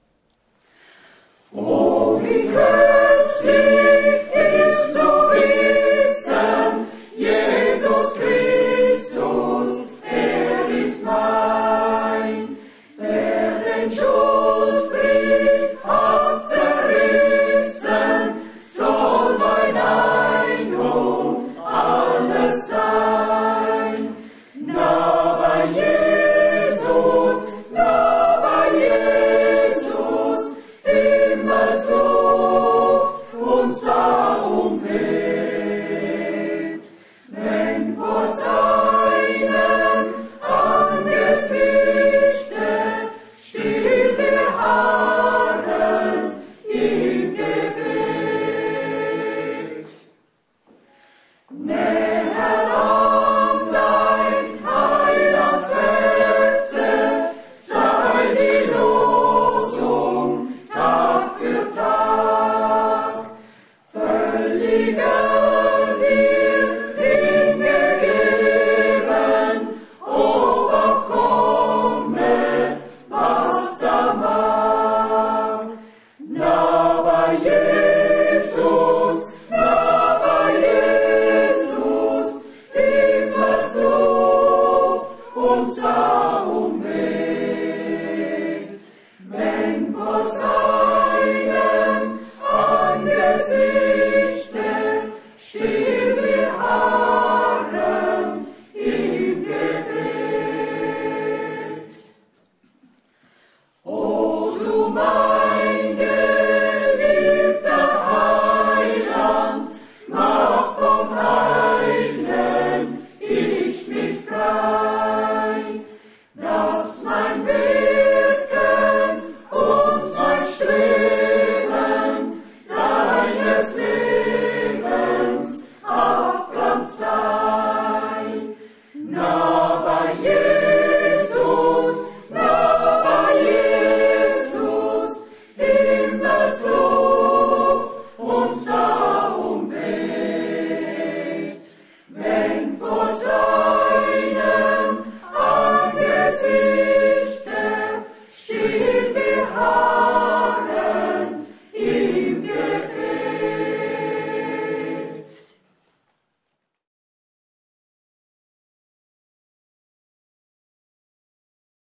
Oh, wie köstlich ist zu wissen, Jesus Christus, er ist mein, der den Schuldbrief hat zerrissen, soll mein Ein und alles sein. Na bei Jesus, Himmels Luft uns da umweht, wenn vor seinem Angesichte still wir harren im Gebet. Näher an dein Heilandsherze sei die Losung Tag für Tag, völliger dir hingegeben, ob auch komme, was da mag. Na bei Jesus, Himmels Luft uns da umweht, wenn vor